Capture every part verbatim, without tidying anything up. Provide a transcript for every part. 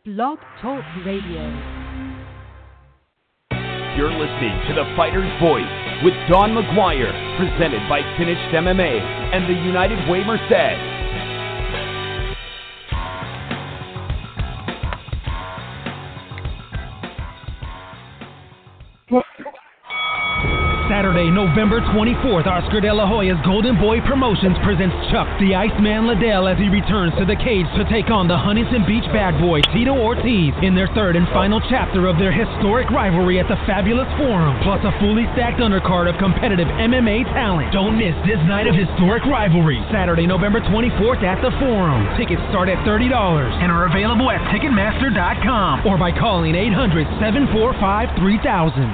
Blog Talk Radio. You're listening to The Fighter's Voice with Don McGuire, presented by Finished M M A and the United Way Merced. Saturday, November twenty-fourth, Oscar De La Hoya's Golden Boy Promotions presents Chuck the Iceman Liddell as he returns to the cage to take on the Huntington Beach bad boy Tito Ortiz in their third and final chapter of their historic rivalry at the Fabulous Forum, plus a fully stacked undercard of competitive M M A talent. Don't miss this night of historic rivalry, Saturday, November twenty-fourth at the Forum. Tickets start at thirty dollars and are available at Ticketmaster dot com or by calling eight hundred, seven four five, three thousand.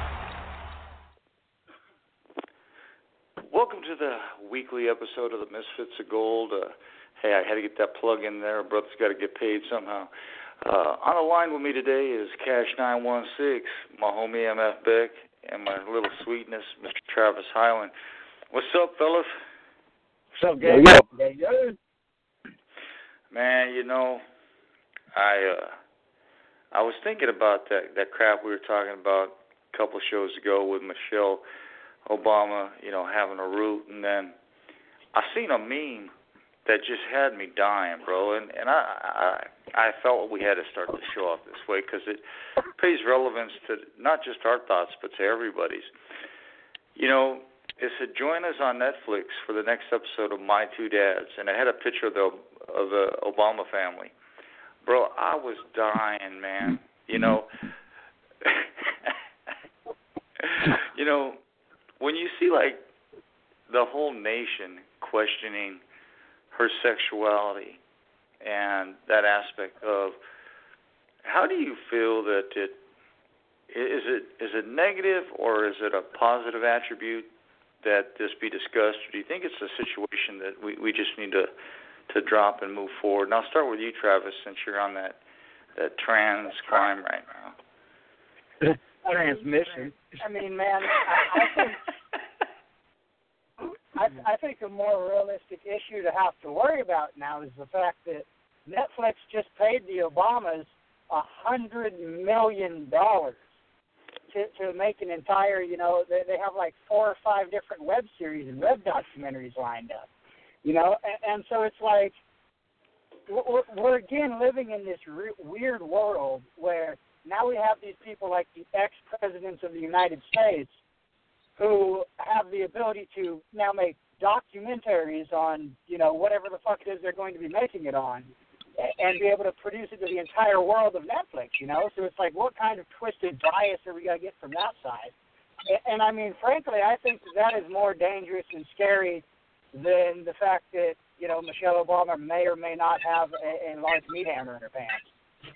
Welcome to the weekly episode of the Misfits of Gold. Uh, hey, I had to get that plug in there. Brother's got to get paid somehow. Uh, on the line with me today is Cash nine one six, my homie M F Beck, and my little sweetness, Mister Travis Hyland. What's up, fellas? What's up, gang? Yeah, yeah. Man, you know, I uh, I was thinking about that, that crap we were talking about a couple shows ago with Michelle Obama, you know, having a root, and then I seen a meme that just had me dying, bro, and, and I, I I felt we had to start the show off this way because it pays relevance to not just our thoughts, but to everybody's. You know, it said, join us on Netflix for the next episode of My Two Dads, and it had a picture of the, of the Obama family. Bro, I was dying, man, you know. you know, when you see, like, the whole nation questioning her sexuality and that aspect of, how do you feel that it, is it is it negative or is it a positive attribute that this be discussed? Or do you think it's a situation that we, we just need to, to drop and move forward? And I'll start with you, Travis, since you're on that, that trans climb right now. Transmission. I mean, man, I, I think I, I think a more realistic issue to have to worry about now is the fact that Netflix just paid the Obamas a hundred million dollars to to make an entire, you know, they, they have like four or five different web series and web documentaries lined up, you know, and, and so it's like we're, we're again living in this re- weird world where now we have these people like the ex-presidents of the United States who have the ability to now make documentaries on, you know, whatever the fuck it is they're going to be making it on and be able to produce it to the entire world of Netflix, you know? So it's like, what kind of twisted bias are we going to get from that side? And, and, I mean, frankly, I think that, that is more dangerous and scary than the fact that, you know, Michelle Obama may or may not have a, a large meat hammer in her pants.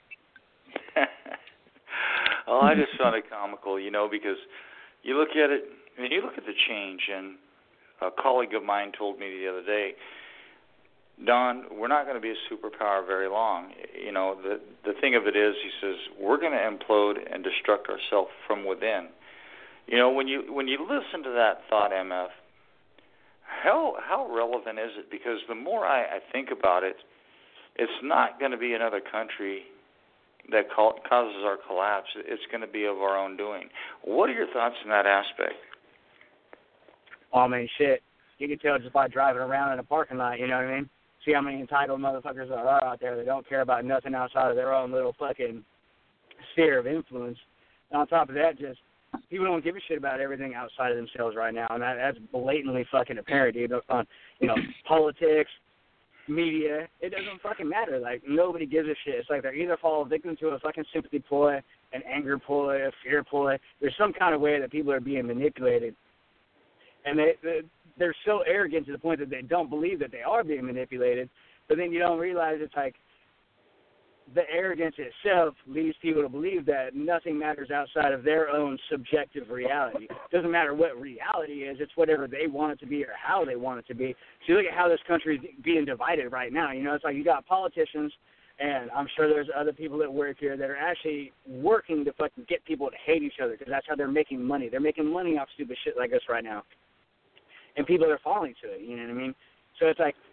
Well, I just found it comical, you know, because you look at it, I mean, you look at the change, and a colleague of mine told me the other day, Don, we're not going to be a superpower very long. You know, the the thing of it is, he says, we're going to implode and destruct ourselves from within. You know, when you when you listen to that thought, M F, how how relevant is it? Because the more I, I think about it, it's not going to be another country that causes our collapse. It's going to be of our own doing. What are your thoughts in that aspect? Oh, man, shit. You can tell just by driving around in a parking lot, you know what I mean? See how many entitled motherfuckers there are out there that don't care about nothing outside of their own little fucking sphere of influence. And on top of that, just people don't give a shit about everything outside of themselves right now, and that, that's blatantly fucking apparent, dude. On, you know, politics, media, it doesn't fucking matter. Like, nobody gives a shit. It's like they're either fall victim to a fucking sympathy ploy, an anger ploy, a fear ploy. There's some kind of way that people are being manipulated. And they, they, they're so arrogant to the point that they don't believe that they are being manipulated. But then you don't realize it's like the arrogance itself leads people to believe that nothing matters outside of their own subjective reality. It doesn't matter what reality is. It's whatever they want it to be or how they want it to be. So you look at how this country is being divided right now. You know, it's like you got politicians, and I'm sure there's other people that work here that are actually working to fucking get people to hate each other because that's how they're making money. They're making money off stupid shit like this right now. And people are falling to it, you know what I mean? So it's like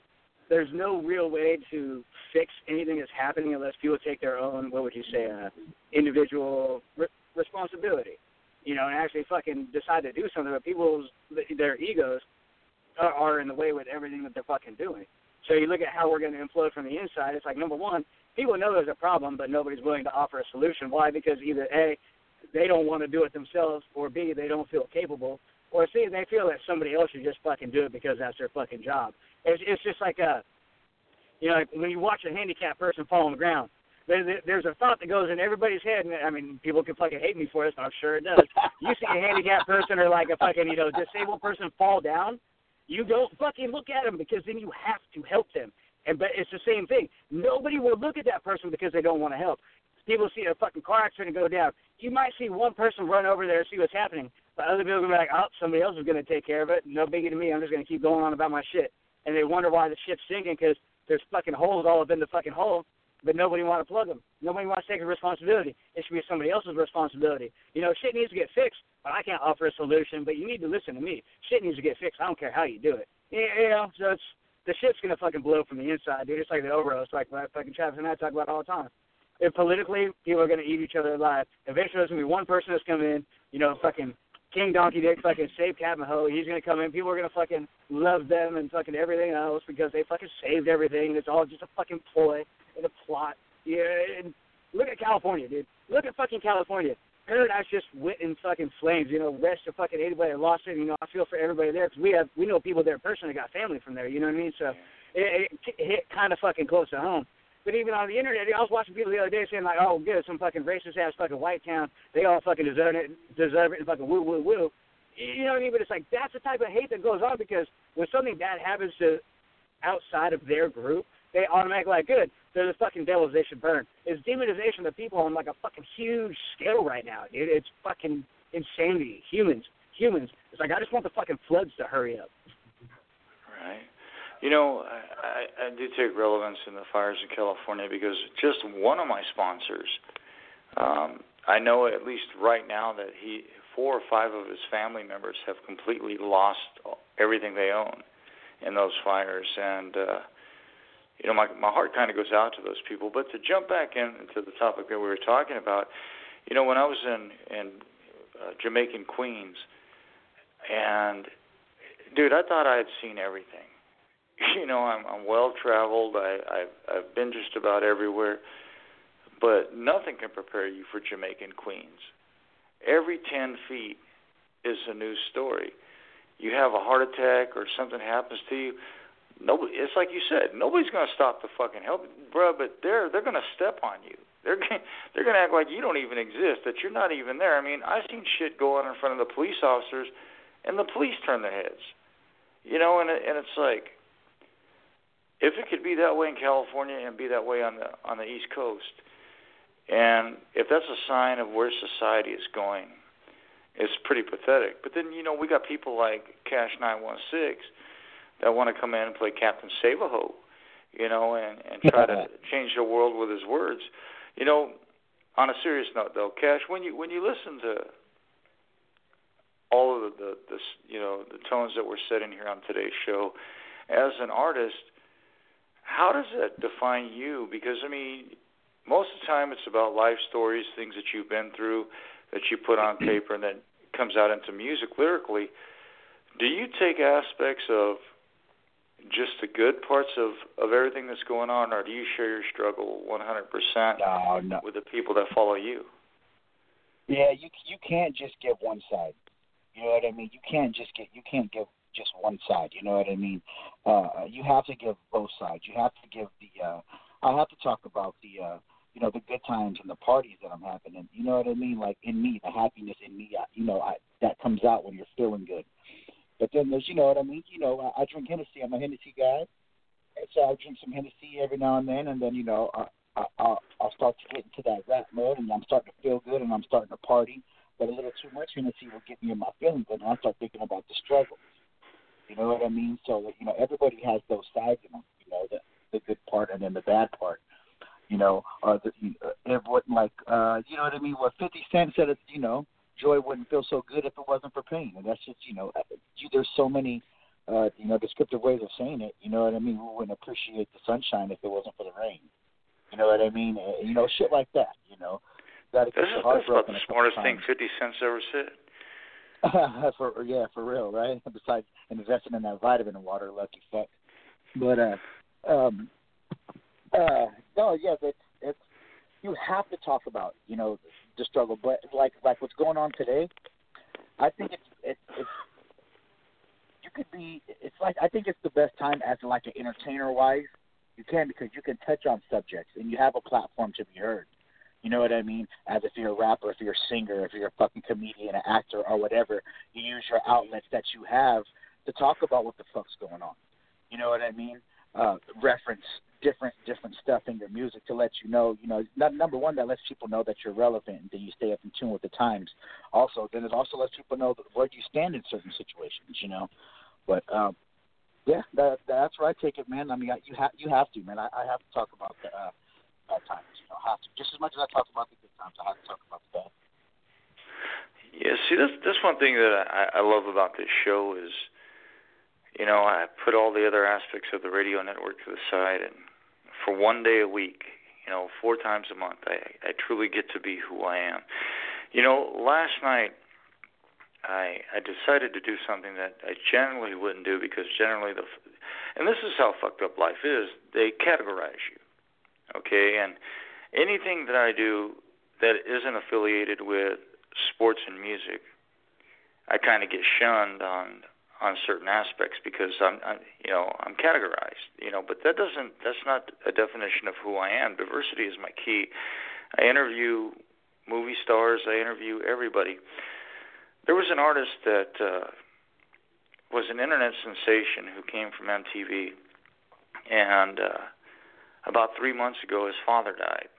there's no real way to fix anything that's happening unless people take their own, what would you say, uh, individual re- responsibility, you know, and actually fucking decide to do something. But people's, their egos are, are in the way with everything that they're fucking doing. So you look at how we're going to implode from the inside. It's like, number one, people know there's a problem, but nobody's willing to offer a solution. Why? Because either A, they don't want to do it themselves, or B, they don't feel capable, or C, they feel that somebody else should just fucking do it because that's their fucking job. It's, it's just like a, you know, like when you watch a handicapped person fall on the ground, there, there's a thought that goes in everybody's head, and I mean, people can fucking hate me for this, but I'm sure it does. You see a handicapped person or like a fucking, you know, disabled person fall down, you don't fucking look at them because then you have to help them. And but it's the same thing. Nobody will look at that person because they don't want to help. People see a fucking car accident go down. You might see one person run over there and see what's happening, but other people will be like, oh, somebody else is going to take care of it. No biggie to me. I'm just going to keep going on about my shit. And they wonder why the shit's sinking because there's fucking holes all up in the fucking hole, but nobody wants to plug them. Nobody wants to take a responsibility. It should be somebody else's responsibility. You know, shit needs to get fixed, but I can't offer a solution, but you need to listen to me. Shit needs to get fixed. I don't care how you do it. You know, so it's, the shit's going to fucking blow from the inside, dude. It's like the Oros, like what fucking Travis and I talk about all the time. If politically, people are going to eat each other alive. Eventually, there's going to be one person that's come in, you know, fucking King Donkey Dick, fucking save Captain Ho. He's going to come in. People are going to fucking love them and fucking everything else because they fucking saved everything. It's all just a fucking ploy and a plot. Yeah, and look at California, dude. Look at fucking California. Paradise just went in fucking flames. You know, rest of fucking anybody that lost it. You know, I feel for everybody there because we have we know people there personally got family from there. You know what I mean? So it, it, it hit kind of fucking close to home. But even on the internet, I was watching people the other day saying like, "Oh, good, some fucking racist ass fucking white town. They all fucking deserve it, deserve it, and fucking woo woo woo." You know what I mean? But it's like that's the type of hate that goes on because when something bad happens to outside of their group, they automatically like, good, they're the fucking devils, they should burn. It's demonization of people on like a fucking huge scale right now, dude. It's fucking insanity. Humans, humans. It's like I just want the fucking floods to hurry up. Right. You know, I, I do take relevance in the fires in California because just one of my sponsors, um, I know at least right now that he, four or five of his family members have completely lost everything they own in those fires, and uh, you know, my my heart kind of goes out to those people. But to jump back into the topic that we were talking about, you know, when I was in in uh, Jamaican Queens, and dude, I thought I had seen everything. You know, I'm, I'm well traveled. I, I've, I've been just about everywhere, but nothing can prepare you for Jamaican Queens. Every ten feet is a new story. You have a heart attack or something happens to you. Nobody. It's like you said. Nobody's going to stop to fucking help, bro. But they're they're going to step on you. They're gonna, they're going to act like you don't even exist. That you're not even there. I mean, I've seen shit go on in front of the police officers, and the police turn their heads. You know, and it, and it's like, if it could be that way in California and be that way on the on the East Coast, and if that's a sign of where society is going, it's pretty pathetic. But then, you know, we got people like Cash nine one six that want to come in and play Captain Save-A-Ho, you know, and, and try to change the world with his words. You know, on a serious note, though, Cash, when you when you listen to all of the, the, the you know, the tones that we're setting here on today's show, as an artist, how does that define you? Because, I mean, most of the time it's about life stories, things that you've been through, that you put on paper and then comes out into music lyrically. Do you take aspects of just the good parts of, of everything that's going on, or do you share your struggle one hundred percent no, no. with the people that follow you? Yeah, you you can't just give one side. You know what I mean? You can't just get you can't give just one side. You know what I mean? Uh, you have to give both sides. You have to give the. Uh, I have to talk about the. Uh, you know, the good times and the parties that I'm having. And you know what I mean? Like in me, the happiness in me. I, you know, I, that comes out when you're feeling good. But then there's, you know what I mean? You know, I, I drink Hennessy. I'm a Hennessy guy. And so I drink some Hennessy every now and then. And then, you know, I, I, I'll, I'll start to get into that rap mode, and I'm starting to feel good, and I'm starting to party. But a little too much Hennessy will get me in my feelings, and I start thinking about the struggle. You know what I mean? So, you know, everybody has those sides in them, you know, the, the good part and then the bad part. You know, or the, it wouldn't like, uh, you know what I mean? What fifty Cent said, it, you know, joy wouldn't feel so good if it wasn't for pain. And that's just, you know, you, there's so many uh, you know, descriptive ways of saying it. You know what I mean? We wouldn't appreciate the sunshine if it wasn't for the rain. You know what I mean? Uh, you know, shit like that. You know, gotta keep This your is heart that's about broken the a couple smartest times. thing fifty cents ever said. for yeah, for real, right? Besides investing in that vitamin water, lucky fuck. But uh, um, uh, no, yeah, it's it's you have to talk about, you know, the struggle. But like like what's going on today, I think it's it's, it's you could be. It's like I think it's the best time as like an entertainer wise. You can, because you can touch on subjects and you have a platform to be heard. You know what I mean? As if you're a rapper, if you're a singer, if you're a fucking comedian, an actor, or whatever, you use your outlets that you have to talk about what the fuck's going on. You know what I mean? Uh, reference different different stuff in your music to let you know, you know, not, number one, that lets people know that you're relevant and that you stay up in tune with the times. Also, then it also lets people know where you stand in certain situations, you know. But, um, yeah, that, that's where I take it, man. I mean, I, you, ha- you have to, man. I, I have to talk about the uh, bad times, you know, have to. Just as much as I talk about the good times, I have to talk about the bad. Yeah, see, this this one thing that I, I love about this show is, you know, I put all the other aspects of the radio network to the side, and for one day a week, you know, four times a month, I, I truly get to be who I am. You know, last night, I I decided to do something that I generally wouldn't do, because generally the, and this is how fucked up life is, they categorize you, okay? And anything that I do that isn't affiliated with sports and music, I kind of get shunned on on certain aspects because I'm, I'm you know I'm categorized, you know. But that doesn't that's not a definition of who I am. Diversity is my key. I interview movie stars. I interview everybody. There was an artist that uh, was an internet sensation who came from M T V, and uh, about three months ago, his father died,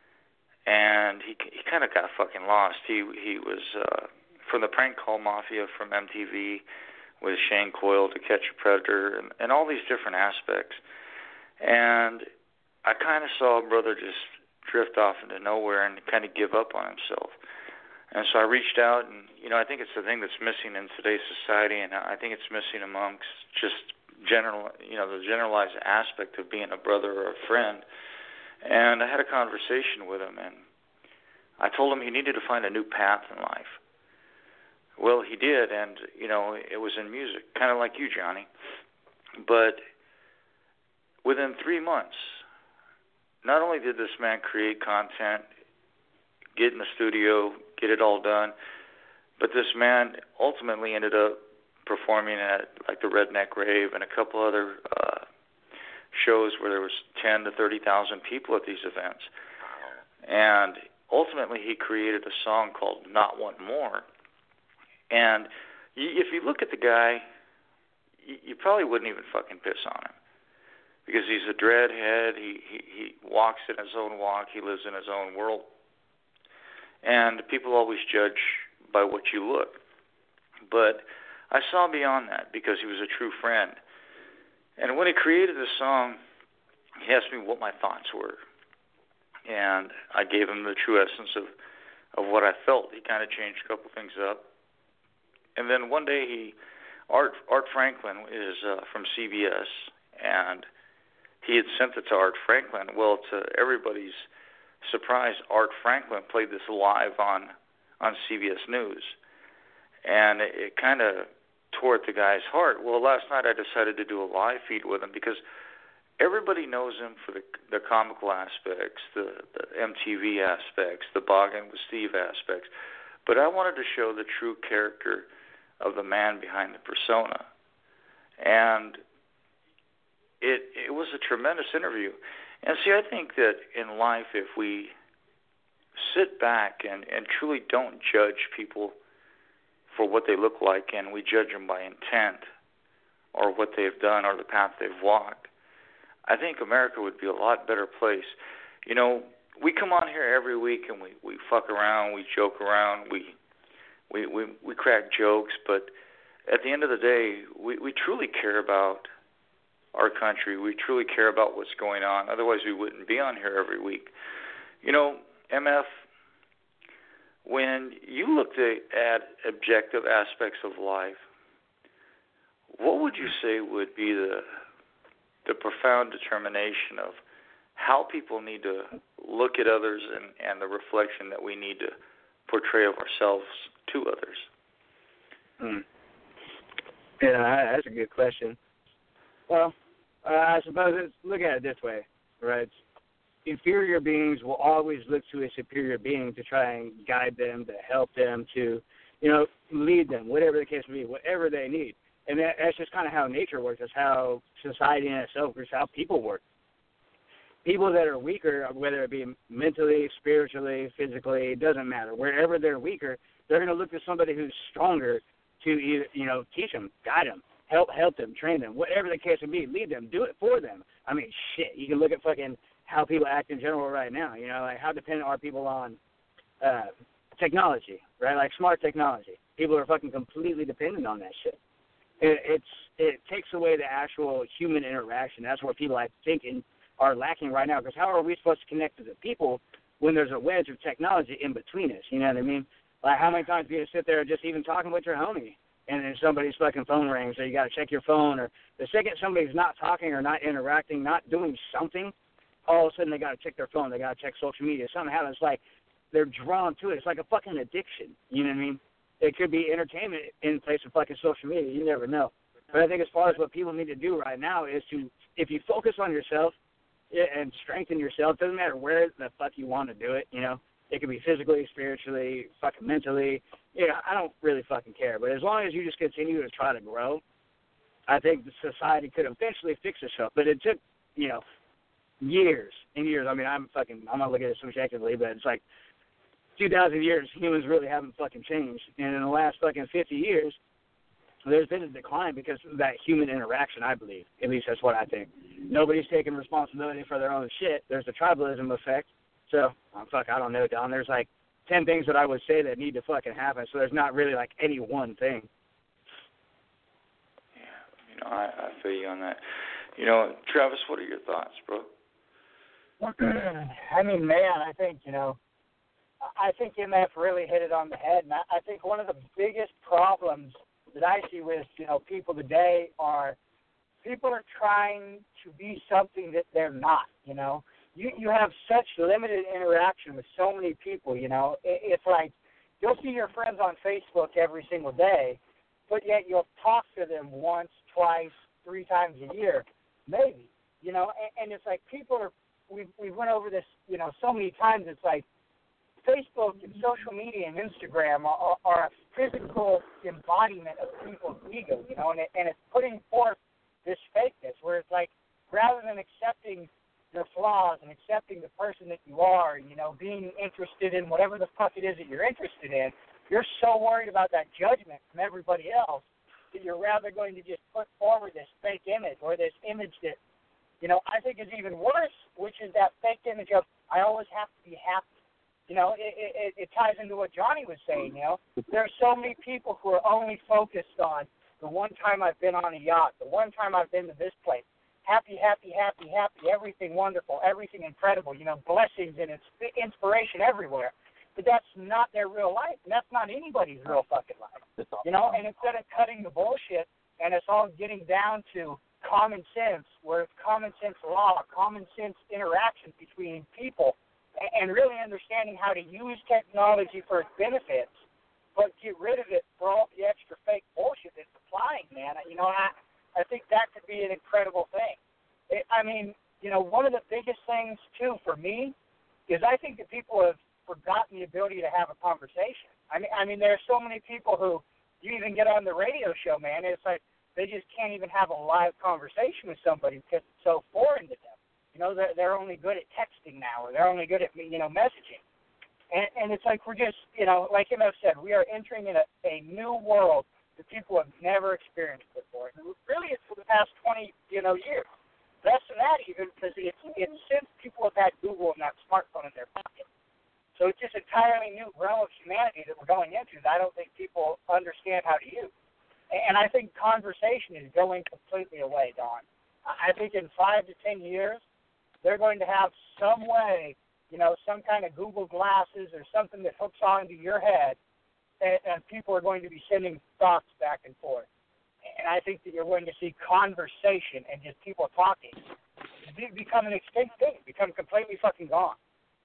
and he he kind of got fucking lost. He he was uh, from the Prank Call Mafia from M T V with Shane Coyle, To Catch a Predator, and, and all these different aspects. And I kind of saw a brother just drift off into nowhere and kind of give up on himself. And so I reached out, and, you know, I think it's the thing that's missing in today's society, and I think it's missing amongst just general, you know, the generalized aspect of being a brother or a friend. And I had a conversation with him, and I told him he needed to find a new path in life. Well, he did, and, you know, it was in music, kind of like you, Johnny. But within three months, not only did this man create content, get in the studio, get it all done, but this man ultimately ended up performing at, like, the Redneck Rave and a couple other uh, shows where there was ten to thirty thousand people at these events. And ultimately he created a song called Not One More. And if you look at the guy, you probably wouldn't even fucking piss on him, because he's a dreadhead. He, he, he walks in his own walk. He lives in his own world. And people always judge by what you look. But I saw beyond that, because he was a true friend. And when he created this song, he asked me what my thoughts were. And I gave him the true essence of, of what I felt. He kind of changed a couple things up. And then one day, he, Art Art Franklin is uh, from C B S, and he had sent it to Art Franklin. Well, to everybody's surprise, Art Franklin played this live on on C B S News, and it, it kind of tore at the guy's heart. Well, last night I decided to do a live feed with him, because everybody knows him for the the comical aspects, the, the M T V aspects, the Boggin with Steve aspects, but I wanted to show the true character of the man behind the persona. And it it was a tremendous interview. And see, I think that in life, if we sit back and, and truly don't judge people for what they look like, and we judge them by intent or what they've done or the path they've walked, I think America would be a lot better place. You know, we come on here every week and we, we fuck around, we joke around, we We, we we crack jokes, but at the end of the day, we, we truly care about our country. We truly care about what's going on. Otherwise, we wouldn't be on here every week. You know, M F, when you looked at objective aspects of life, what would you say would be the the profound determination of how people need to look at others and, and the reflection that we need to portray of ourselves to others? Hmm. Yeah, that's a good question. Well, uh, I suppose it's, look at it this way, right? Inferior beings will always look to a superior being to try and guide them, to help them, to, you know, lead them, whatever the case may be, whatever they need. And that, that's just kind of how nature works. That's how society in itself works, how people work. People that are weaker, whether it be mentally, spiritually, physically, it doesn't matter. Wherever they're weaker, they're going to look to somebody who's stronger to, either, you know, teach them, guide them, help help them, train them, whatever the case may be, lead them, do it for them. I mean, shit, you can look at fucking how people act in general right now. You know, like how dependent are people on uh, technology, right? Like smart technology. People are fucking completely dependent on that shit. It, it's it takes away the actual human interaction. That's where people, I think, in, are lacking right now. Because how are we supposed to connect to the people when there's a wedge of technology in between us? You know what I mean? Like how many times do you sit there just even talking with your homie, and then somebody's fucking phone rings, so you got to check your phone, or the second somebody's not talking or not interacting, not doing something, all of a sudden they got to check their phone, they got to check social media. Something happens, like they're drawn to it. It's like a fucking addiction. You know what I mean? It could be entertainment in place of fucking social media. You never know. But I think as far as what people need to do right now is to, if you focus on yourself and strengthen yourself, it doesn't matter where the fuck you want to do it, you know. It could be physically, spiritually, fucking mentally. You know, I don't really fucking care. But as long as you just continue to try to grow, I think the society could eventually fix itself. But it took, you know, years and years. I mean, I'm fucking, I'm not looking at it subjectively, but it's like two thousand years, humans really haven't fucking changed. And in the last fucking fifty years, there's been a decline because of that human interaction, I believe. At least that's what I think. Nobody's taking responsibility for their own shit. There's the tribalism effect. So, oh, fuck, I don't know, Don. There's like ten things that I would say that need to fucking happen, so there's not really like any one thing. Yeah, you know, I, I feel you on that. You know, Travis, what are your thoughts, bro? I mean, man, I think, you know, I think M F really hit it on the head. And I, I think one of the biggest problems that I see with, you know, people today are people are trying to be something that they're not, you know. You you have such limited interaction with so many people, you know. It, it's like you'll see your friends on Facebook every single day, but yet you'll talk to them once, twice, three times a year, maybe, you know. And, and it's like people are, we've, we've went over this, you know, so many times. It's like Facebook and social media and Instagram are, are a physical embodiment of people's ego, you know, and, it, and it's putting forth this fakeness where it's like rather than accepting your flaws and accepting the person that you are, you know, being interested in whatever the fuck it is that you're interested in, you're so worried about that judgment from everybody else that you're rather going to just put forward this fake image or this image that, you know, I think is even worse, which is that fake image of I always have to be happy. You know, it, it, it ties into what Johnny was saying, you know. There are so many people who are only focused on the one time I've been on a yacht, the one time I've been to this place. Happy, happy, happy, happy, everything wonderful, everything incredible, you know, blessings and inspiration everywhere. But that's not their real life, and that's not anybody's real fucking life, you know. And instead of cutting the bullshit and it's all getting down to common sense, where it's common sense law, common sense interactions between people, and really understanding how to use technology for its benefits, but get rid of it for all the extra fake bullshit that's applying, man. You know, I, I think that could be an incredible thing. It, I mean, you know, one of the biggest things, too, for me is I think that people have forgotten the ability to have a conversation. I mean, I mean, there are so many people who you even get on the radio show, man, it's like they just can't even have a live conversation with somebody because it's so foreign to them. You know, they're, they're only good at texting now, or they're only good at, you know, messaging. And, and it's like we're just, you know, like M F said, we are entering in a, a new world that people have never experienced before. And really, it's for the past twenty, you know, years. Less than that even, because it's, it's since people have had Google and that smartphone in their pocket. So it's just an entirely new realm of humanity that we're going into that I don't think people understand how to use. And I think conversation is going completely away, Don. I think in five to ten years, they're going to have some way, you know, some kind of Google glasses or something that hooks onto your head, and, and people are going to be sending thoughts back and forth. and I think that you're going to see conversation and just people talking be, become an extinct thing, become completely fucking gone.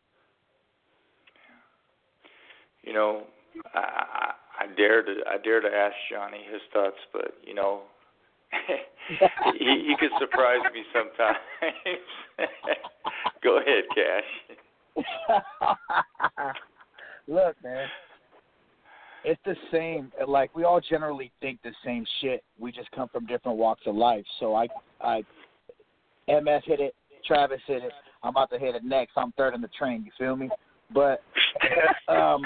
You know, I, I, I dare to I dare to ask Johnny his thoughts, but you know, he, he could surprise me sometimes. Go ahead, Cash. Look, man, it's the same. Like, we all generally think the same shit. We just come from different walks of life. So I, I, M S hit it, Travis hit it. I'm about to hit it next. I'm third in the train. You feel me? But, um,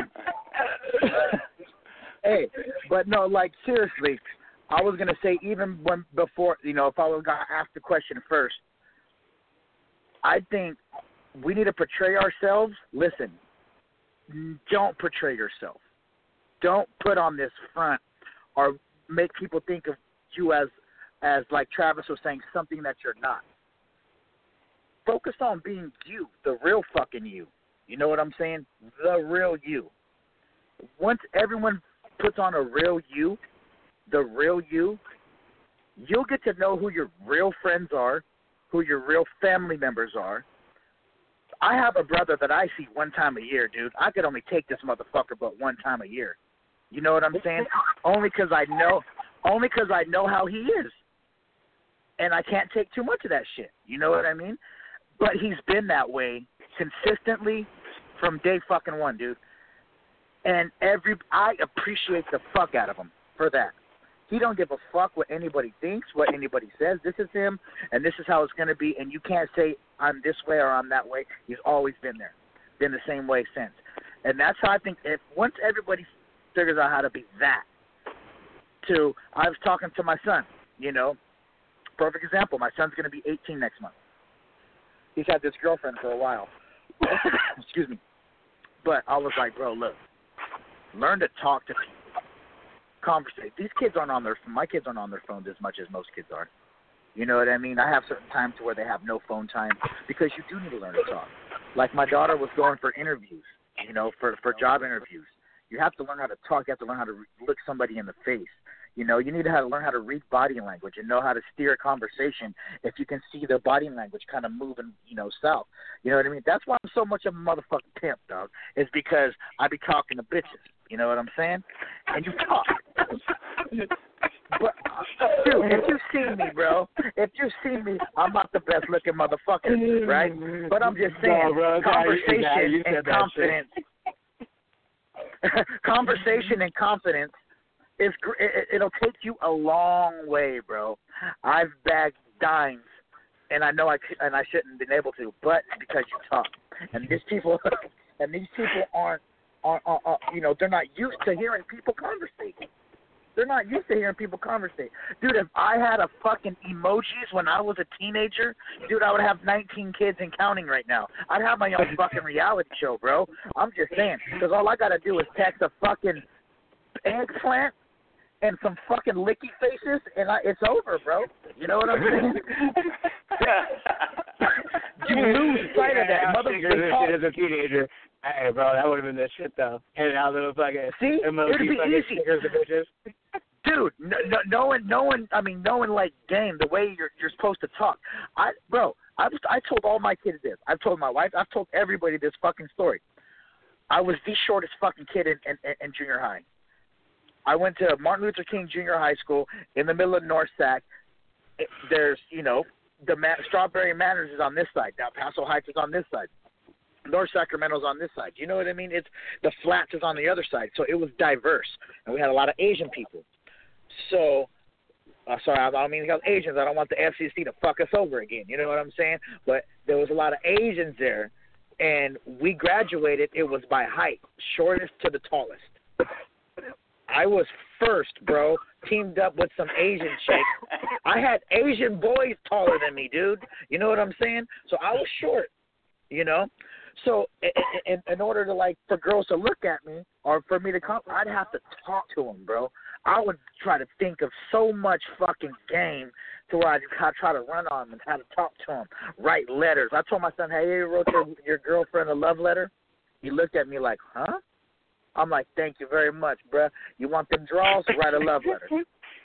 hey, but no, like, seriously, I was gonna say, even when before, you know, if I was gonna ask the question first, I think we need to portray ourselves. Listen, don't portray yourself. Don't put on this front or make people think of you as, as like Travis was saying, something that you're not. Focus on being you, the real fucking you. You know what I'm saying? The real you. Once everyone puts on a real you, the real you, you'll get to know who your real friends are, who your real family members are. I have a brother that I see one time a year, dude. I could only take this motherfucker but one time a year. You know what I'm saying? Only because I know, only because I know how he is, and I can't take too much of that shit. You know what I mean? But he's been that way consistently from day fucking one, dude. And every I appreciate the fuck out of him for that. He don't give a fuck what anybody thinks, what anybody says. This is him, and this is how it's going to be. And you can't say I'm this way or I'm that way. He's always been there, been the same way since. And that's how I think. If once everybody figures out how to be that, to I was talking to my son. You know, perfect example. My son's going to be eighteen next month. He's had this girlfriend for a while. Excuse me. But I was like, bro, look, learn to talk to people. Conversate. These kids aren't on their my kids aren't on their phones as much as most kids are. You know what I mean? I have certain times where they have no phone time because you do need to learn to talk. Like my daughter was going for interviews, you know, for, for job interviews. You have to learn how to talk. You have to learn how to re- look somebody in the face. You know, you need to, how to learn how to read body language and know how to steer a conversation if you can see their body language kind of moving, you know, south. You know what I mean? That's why I'm so much of a motherfucking pimp, dog, is because I be talking to bitches. You know what I'm saying? And you talk. But, dude, if you see me, bro, if you see me, I'm not the best-looking motherfucker, right? But I'm just saying, no, bro, conversation nah, you, nah, you and confidence. Conversation and confidence. It's, it, it'll take you a long way, bro. I've bagged dimes, and I know I and I shouldn't have been able to, but because you talk, and these people, and these people aren't, aren't, aren't, aren't, you know, they're not used to hearing people conversate. They're not used to hearing people conversate. Dude, if I had a fucking emojis when I was a teenager, dude, I would have nineteen kids and counting right now. I'd have my own fucking reality show, bro. I'm just saying, because all I gotta do is text a fucking eggplant and some fucking licky faces, and I, it's over, bro. You know what I'm saying? You lose sight of that. Motherfucker, as a teenager. Hey, bro, that would have been the shit, though. And out little fucking see, it'd be easy. Bitches. Dude, no, no, knowing, knowing, I mean, knowing like game, the way you're you're supposed to talk. I, bro, I was, I told all my kids this. I've told my wife. I've told everybody this fucking story. I was the shortest fucking kid in, in, in junior high. I went to Martin Luther King Junior High School in the middle of North Sac. It, there's, you know, the Ma- Strawberry Manors is on this side. Now Paso Heights is on this side. North Sacramento's on this side. You know what I mean? It's the Flats is on the other side. So it was diverse, and we had a lot of Asian people. So, uh, sorry, I don't mean to call Asians. I don't want the F C C to fuck us over again. You know what I'm saying? But there was a lot of Asians there, and we graduated. It was by height, shortest to the tallest. I was first, bro, teamed up with some Asian chicks. I had Asian boys taller than me, dude. You know what I'm saying? So I was short, you know? So in, in order to, like, for girls to look at me or for me to come, I'd have to talk to them, bro. I would try to think of so much fucking game to where I'd, I'd try to run on them and how to talk to them, write letters. I told my son, hey, you wrote your, your girlfriend a love letter? He looked at me like, huh? I'm like, thank you very much, bruh. You want them draws? Write a love letter.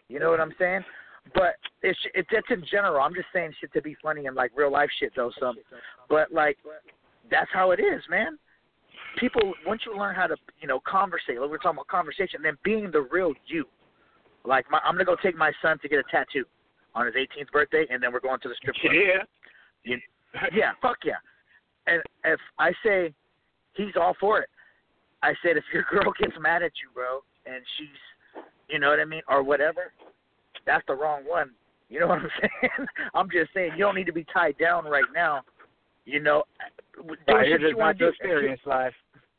You know what I'm saying? But it's it's it's in general. I'm just saying shit to be funny and like real life shit though. Some, but like that's how it is, man. People, once you learn how to, you know, conversate. Like we're talking about conversation, then being the real you. Like my, I'm gonna go take my son to get a tattoo on his eighteenth birthday, and then we're going to the strip club. Yeah. You, yeah. Fuck yeah. And if I say he's all for it, I said if your girl gets mad at you, bro, and she's, you know what I mean, or whatever. That's the wrong one. You know what I'm saying? I'm just saying you don't need to be tied down right now. You know, do right, what you want to do. Experience life.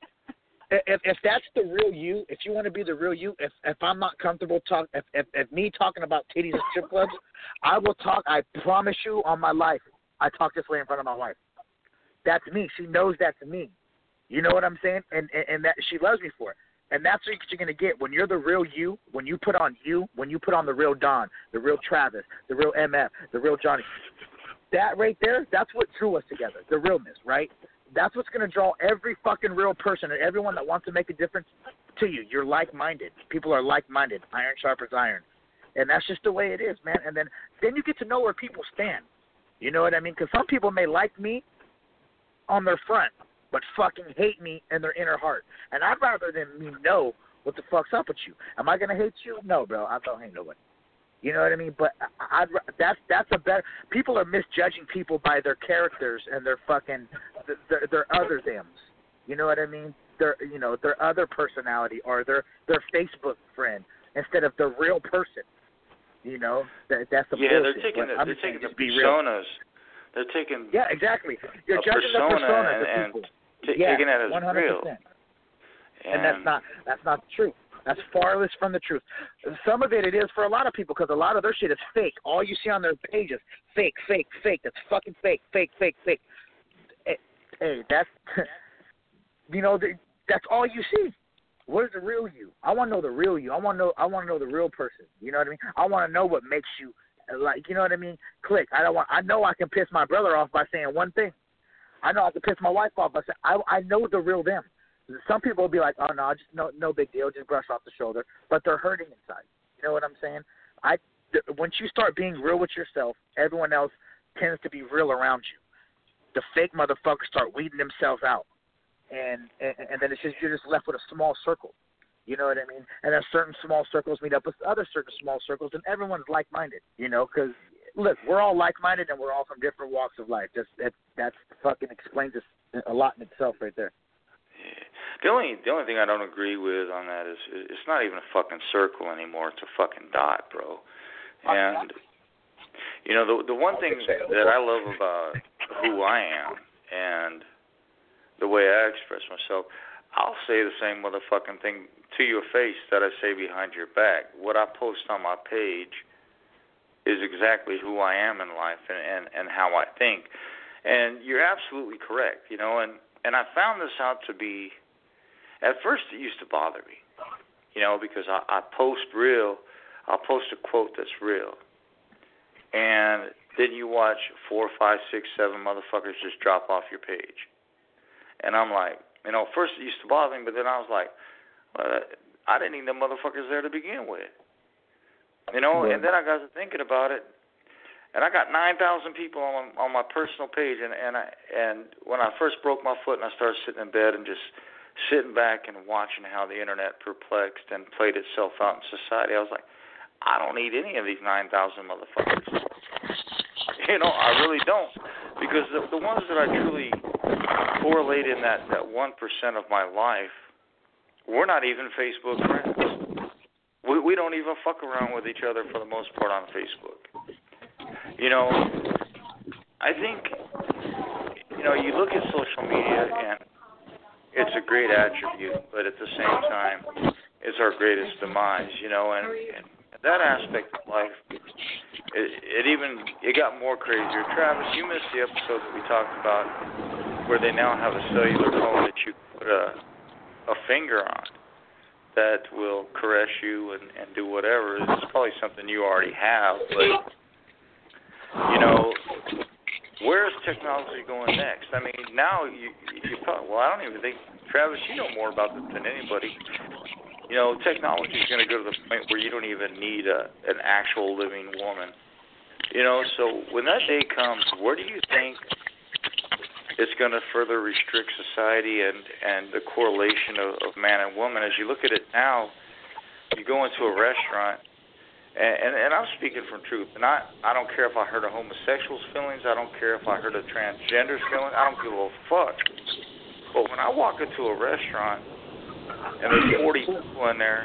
If, if that's the real you, if you want to be the real you, if if I'm not comfortable talk, if, if if me talking about titties and strip clubs, I will talk. I promise you, on my life, I talk this way in front of my wife. That's me. She knows that's me. You know what I'm saying? And and, and that she loves me for it. And that's what you're going to get when you're the real you, when you put on you, when you put on the real Don, the real Travis, the real M F, the real Johnny. That right there, that's what drew us together, the realness, right? That's what's going to draw every fucking real person and everyone that wants to make a difference to you. You're like-minded. People are like-minded. Iron sharpens iron. And that's just the way it is, man. And then, then you get to know where people stand. You know what I mean? Because some people may like me on their front, but fucking hate me in their inner heart. And I'd rather than me know what the fuck's up with you. Am I gonna hate you? No, bro. I don't hate nobody. You know what I mean? But I'd that's that's a better. People are misjudging people by their characters and their fucking their, their other thems. You know what I mean? Their you know their other personality or their their Facebook friend instead of the real person. You know that that's the yeah. bullshit. They're taking the, they're taking the personas. They're taking yeah exactly. You're a judging persona the personas and, of and people. T- yeah, taking that as one hundred percent. real. And that's not that's not the truth. That's farthest from the truth. Some of it it is for a lot of people because a lot of their shit is fake. All you see on their pages, fake, fake, fake. That's fucking fake, fake, fake, fake. Hey, that's you know that's all you see. What is the real you? I want to know the real you. I want to know. I want to know the real person. You know what I mean? I want to know what makes you like. You know what I mean? Click. I don't want. I know I can piss my brother off by saying one thing. I know I can piss my wife off by saying I. I know the real them. Some people will be like, oh, no, just no no big deal, just brush off the shoulder. But they're hurting inside. You know what I'm saying? I, th- once you start being real with yourself, everyone else tends to be real around you. The fake motherfuckers start weeding themselves out. And, and, and then it's just you're just left with a small circle. You know what I mean? And then certain small circles meet up with other certain small circles, and everyone's like-minded, you know, because, look, we're all like-minded and we're all from different walks of life. Just that that's fucking explains this a lot in itself right there. Yeah. The only the only thing I don't agree with on that is it's not even a fucking circle anymore. It's a fucking dot, bro. And you know the the one thing that I love about who I am and the way I express myself, I'll say the same motherfucking thing to your face that I say behind your back. What I post on my page is exactly who I am in life and and, and how I think. And you're absolutely correct, you know, and And I found this out to be, at first it used to bother me, you know, because I, I post real, I'll post a quote that's real. And then you watch four, five, six, seven motherfuckers just drop off your page. And I'm like, you know, first it used to bother me, but then I was like, well, I didn't need them motherfuckers there to begin with. You know, yeah. And then I got to thinking about it. And I got nine thousand people on on my personal page, and and I, and when I first broke my foot and I started sitting in bed and just sitting back and watching how the internet perplexed and played itself out in society, I was like, I don't need any of these nine thousand motherfuckers. You know, I really don't, because the the ones that I truly correlate in that that one percent of my life, we're not even Facebook friends. We we don't even fuck around with each other for the most part on Facebook. You know, I think, you know, you look at social media and it's a great attribute, but at the same time, it's our greatest demise, you know, and, and that aspect of life, it, it even, it got more crazier. Travis, you missed the episode that we talked about where they now have a cellular phone that you put a, a finger on that will caress you and, and do whatever. It's probably something you already have, but... You know, where's technology going next? I mean, now you you probably, well, I don't even think, Travis, you know more about this than anybody. You know, technology is going to go to the point where you don't even need a, an actual living woman. You know, so when that day comes, where do you think it's going to further restrict society and, and the correlation of, of man and woman? As you look at it now, you go into a restaurant, and, and, and I'm speaking from truth, and I, I don't care if I hurt a homosexual's feelings, I don't care if I hurt a transgender's feelings, I don't give a fuck. But when I walk into a restaurant, and there's forty people in there,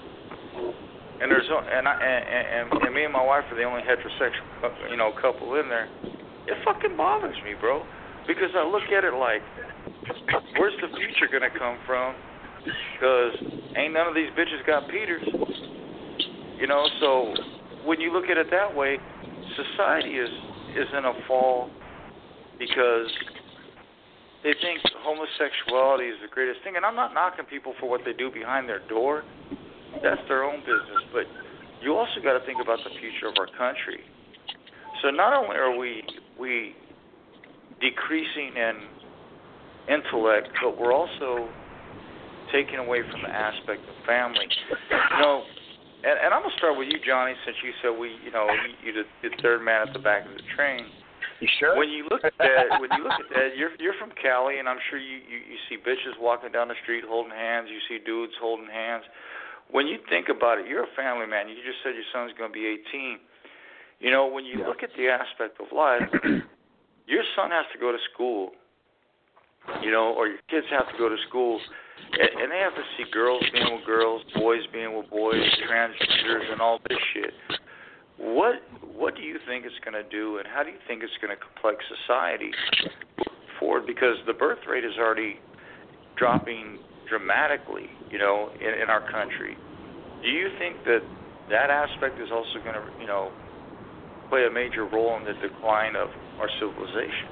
and there's and I and, and, and me and my wife are the only heterosexual, you know, couple in there. It fucking bothers me, bro, because I look at it like, where's the future gonna come from? Because ain't none of these bitches got Peters, you know. So when you look at it that way, society is is in a fall because they think homosexuality is the greatest thing. And I'm not knocking people for what they do behind their door. That's their own business. But you also got to think about the future of our country. So not only are we we decreasing in intellect, but we're also taking away from the aspect of family. You know, and, and I'm going to start with you, Johnny, since you said we, you know, you, you're the third man at the back of the train. You sure? When you look at that, when you look at that, you're you're from Cali, and I'm sure you, you, you see bitches walking down the street holding hands. You see dudes holding hands. When you think about it, you're a family man. You just said your son's going to be eighteen. You know, when you yeah. look at the aspect of life, your son has to go to school. You know, or your kids have to go to school, and, and they have to see girls being with girls, boys being with boys, transgenders, and all this shit. What what do you think it's going to do, and how do you think it's going to complex society forward? Because the birth rate is already dropping dramatically, you know, in, in our country. Do you think that that aspect is also going to, you know, play a major role in the decline of our civilization?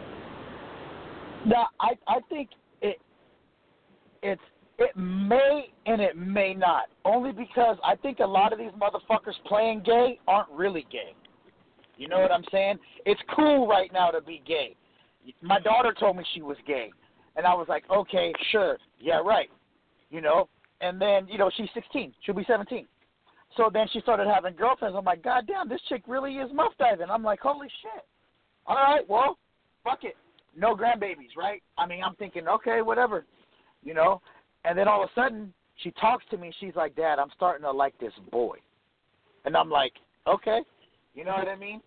No, I I think it it's it may and it may not. Only because I think a lot of these motherfuckers playing gay aren't really gay. You know what I'm saying? It's cool right now to be gay. My daughter told me she was gay. And I was like, okay, sure. Yeah, right. You know? And then, you know, she's sixteen. She'll be seventeen. So then she started having girlfriends. I'm like, God damn, this chick really is muff diving. I'm like, holy shit. All right, well, fuck it. No grandbabies, right? I mean, I'm thinking, okay, whatever. You know? And then all of a sudden, she talks to me. She's like, Dad, I'm starting to like this boy. And I'm like, okay. You know what I mean?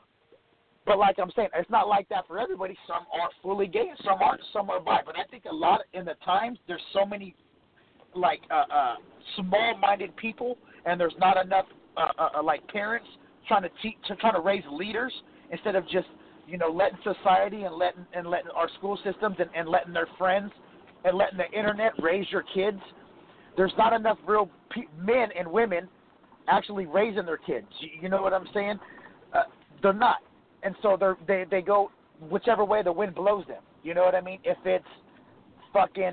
But like I'm saying, it's not like that for everybody. Some are fully gay and some aren't. Some are bi. But I think a lot in the times, there's so many, like, uh, uh, small-minded people, and there's not enough, uh, uh, like, parents trying to teach, to trying to raise leaders instead of just, you know, letting society and letting and letting our school systems and, and letting their friends and letting the internet raise your kids. There's not enough real pe- men and women actually raising their kids. You, you know what I'm saying? Uh, they're not. And so they're, they they go whichever way the wind blows them. You know what I mean? If it's fucking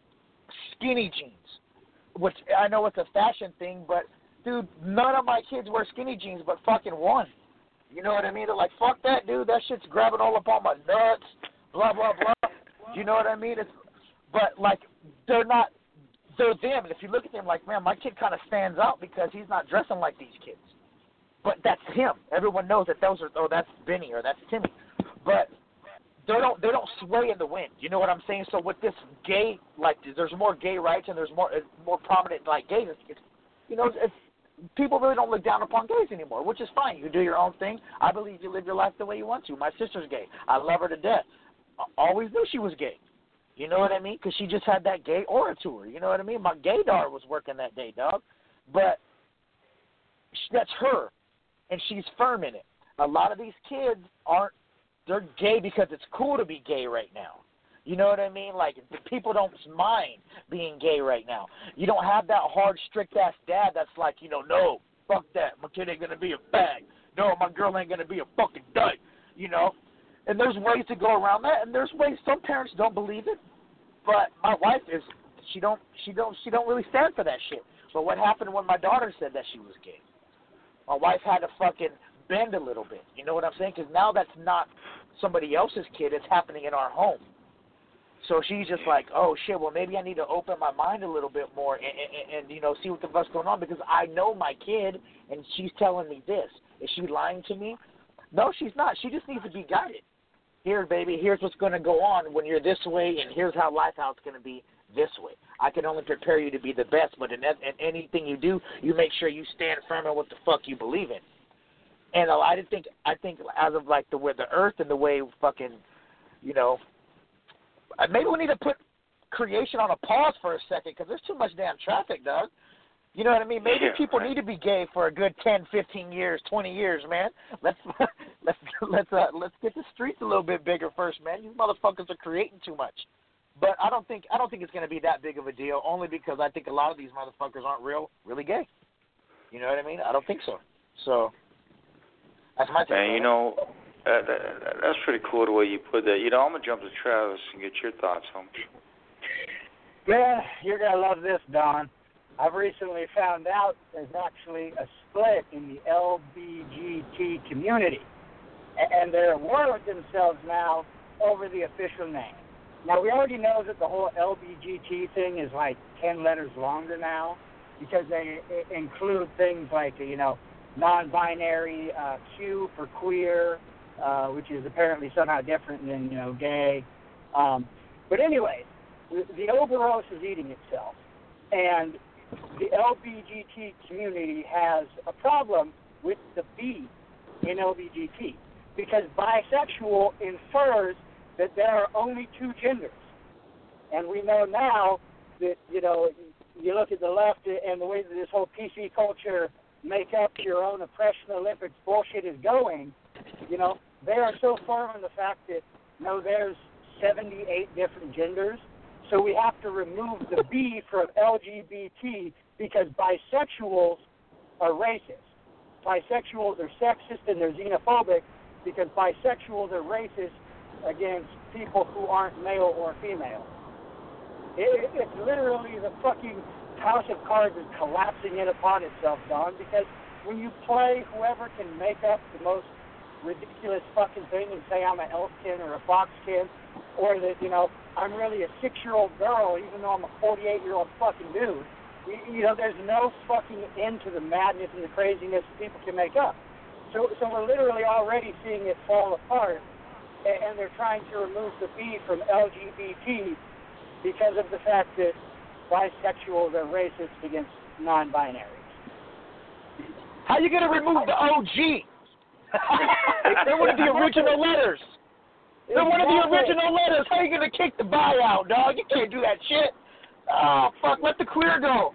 skinny jeans, which I know it's a fashion thing, but, dude, none of my kids wear skinny jeans but fucking one. You know what I mean? They're like, fuck that, dude. That shit's grabbing all up on my nuts, blah, blah, blah. You know what I mean? It's, but, like, they're not, they're them. And if you look at them like, man, my kid kind of stands out because he's not dressing like these kids. But that's him. Everyone knows that those are, oh, that's Benny or that's Timmy. But they don't they don't sway in the wind. You know what I'm saying? So with this gay, like, there's more gay rights and there's more more prominent, like, gays. It's, you know, it's, people really don't look down upon gays anymore, which is fine. You do your own thing. I believe you live your life the way you want to. My sister's gay. I love her to death. I always knew she was gay. You know what I mean? Because she just had that gay aura to her. You know what I mean? My gaydar was working that day, dog. But that's her. And she's firm in it. A lot of these kids aren't, they're gay because it's cool to be gay right now. You know what I mean? Like, people don't mind being gay right now. You don't have that hard, strict-ass dad that's like, you know, no, fuck that. My kid ain't going to be a bag. No, my girl ain't going to be a fucking dyke, you know? And there's ways to go around that, and there's ways some parents don't believe it. But my wife is, she don't, she don't, she don't really stand for that shit. But what happened when my daughter said that she was gay? My wife had to fucking bend a little bit. You know what I'm saying? Because now that's not somebody else's kid. It's happening in our home. So she's just like, oh, shit, well, maybe I need to open my mind a little bit more and, and, and, you know, see what the fuck's going on because I know my kid and she's telling me this. Is she lying to me? No, she's not. She just needs to be guided. Here, baby, here's what's going to go on when you're this way, and here's how life out's going to be this way. I can only prepare you to be the best, but in, that, in anything you do, you make sure you stand firm in what the fuck you believe in. And I think, I think as of like the way the earth and the way fucking, you know, maybe we need to put creation on a pause for a second because there's too much damn traffic, dog. You know what I mean? Maybe yeah, people right. need to be gay for a good ten, fifteen years, twenty years, man. Let's let's let's uh, let's get the streets a little bit bigger first, man. You motherfuckers are creating too much. But I don't think I don't think it's going to be that big of a deal, only because I think a lot of these motherfuckers aren't real, really gay. You know what I mean? I don't think so. So that's my take. Man, you know, uh, that, that's pretty cool the way you put that. You know, I'm gonna jump to Travis and get your thoughts on it. Man, you're gonna love this, Don. I've recently found out there's actually a split in the L B G T community, and they're at war with themselves now over the official name. Now, we already know that the whole L B G T thing is like ten letters longer now because they include things like, you know, non-binary, uh, Q for queer, uh, which is apparently somehow different than, you know, gay. Um, but anyway, the Ouroboros is eating itself, and the L B G T community has a problem with the B in L B G T because bisexual infers that there are only two genders. And we know now that, you know, you look at the left and the way that this whole P C culture, make up your own oppression Olympics bullshit is going, you know, they are so firm in the fact that, no, there's seventy-eight different genders. So we have to remove the B from L G B T because bisexuals are racist. Bisexuals are sexist and they're xenophobic because bisexuals are racist against people who aren't male or female. It, it's literally the fucking house of cards is collapsing in upon itself, Don, because when you play whoever can make up the most ridiculous fucking thing and say I'm an elfkin or a foxkin, or that, you know, I'm really a six-year-old girl even though I'm a forty-eight-year-old fucking dude, you, you know, there's no fucking end to the madness and the craziness that people can make up. So, so we're literally already seeing it fall apart, and, and they're trying to remove the B from L G B T because of the fact that bisexuals are racist against non-binaries. How you going to remove the O G? They're one of the original letters. They're one of the original letters. How you going to kick the bi out, dog? You can't do that shit. Oh, fuck, let the queer go.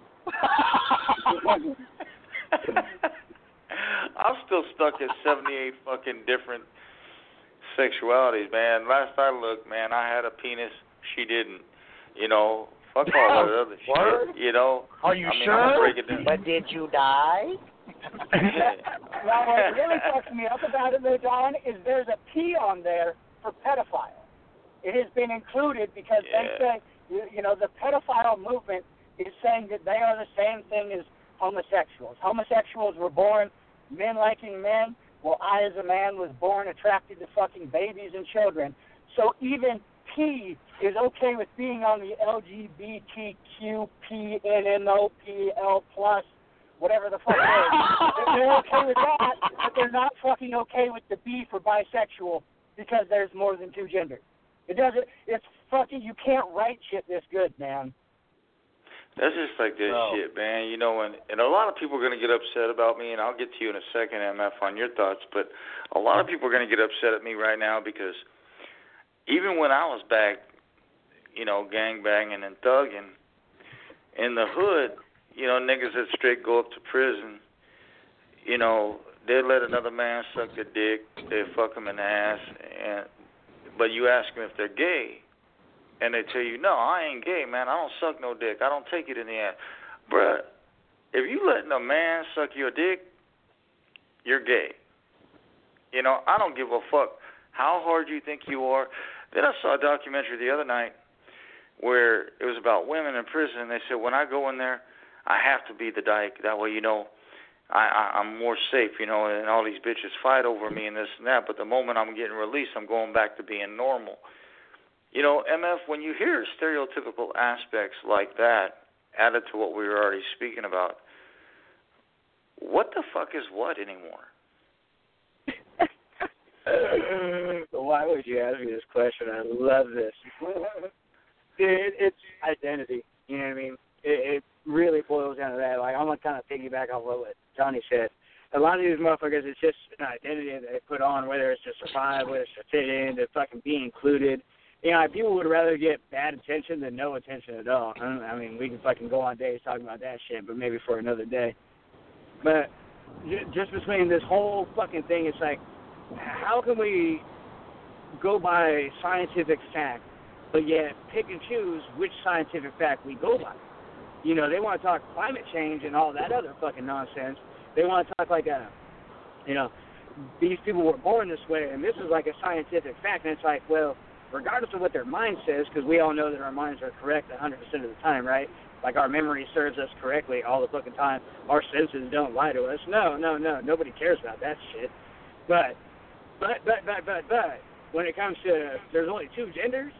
I'm still stuck at seventy-eight fucking different sexualities, man. Last I looked, man, I had a penis. She didn't. You know, fuck all that other Word? shit. You know? Are you I mean, sure? I'm gonna break it down. But did you die? Now, what really fucks me up about it, though, Don, is there's a P on there for pedophile. It has been included because yeah. they say, you, you know, the pedophile movement is saying that they are the same thing as homosexuals. Homosexuals were born men liking men. Well, I, as a man, was born attracted to fucking babies and children. So even P is okay with being on the L G B T Q P N N O P L plus, whatever the fuck it is. They're okay with that, but they're not fucking okay with the B for bisexual because there's more than two genders. It doesn't, it's fucking, you can't write shit this good, man. That's just like this oh. shit, man. You know, and, and a lot of people are going to get upset about me, and I'll get to you in a second, M F, on your thoughts, but a lot of people are going to get upset at me right now because even when I was back, you know, gangbanging and thugging, in the hood, you know, niggas that straight go up to prison, you know, they let another man suck their dick, they fuck them in the ass, and but you ask them if they're gay, and they tell you, no, I ain't gay, man, I don't suck no dick, I don't take it in the ass. Bruh, if you letting a man suck your dick, you're gay. You know, I don't give a fuck how hard you think you are. Then I saw a documentary the other night where it was about women in prison, and they said, when I go in there, I have to be the dyke. That way, you know, I, I, I'm more safe, you know, and all these bitches fight over me and this and that. But the moment I'm getting released, I'm going back to being normal. You know, M F, when you hear stereotypical aspects like that added to what we were already speaking about, what the fuck is what anymore? Why would you ask me this question? I love this. It, it's identity. You know what I mean? It, it really boils down to that. Like, I'm going to kind of piggyback off what Johnny said. A lot of these motherfuckers, it's just an identity that they put on, whether it's to survive, whether it's to fit in, to fucking be included. You know, people would rather get bad attention than no attention at all. I mean, we can fucking go on days talking about that shit, but maybe for another day. But just between this whole fucking thing, it's like, how can we go by scientific fact, but yet pick and choose which scientific fact we go by? You know, they want to talk climate change and all that other fucking nonsense. They want to talk like a, you know, these people were born this way, and this is like a scientific fact. And it's like, well, regardless of what their mind says, because we all know that our minds are correct one hundred percent of the time, right? Like, our memory serves us correctly all the fucking time. Our senses don't lie to us. No, no, no. Nobody cares about that shit. But, but, but, but, but, but, when it comes to there's only two genders,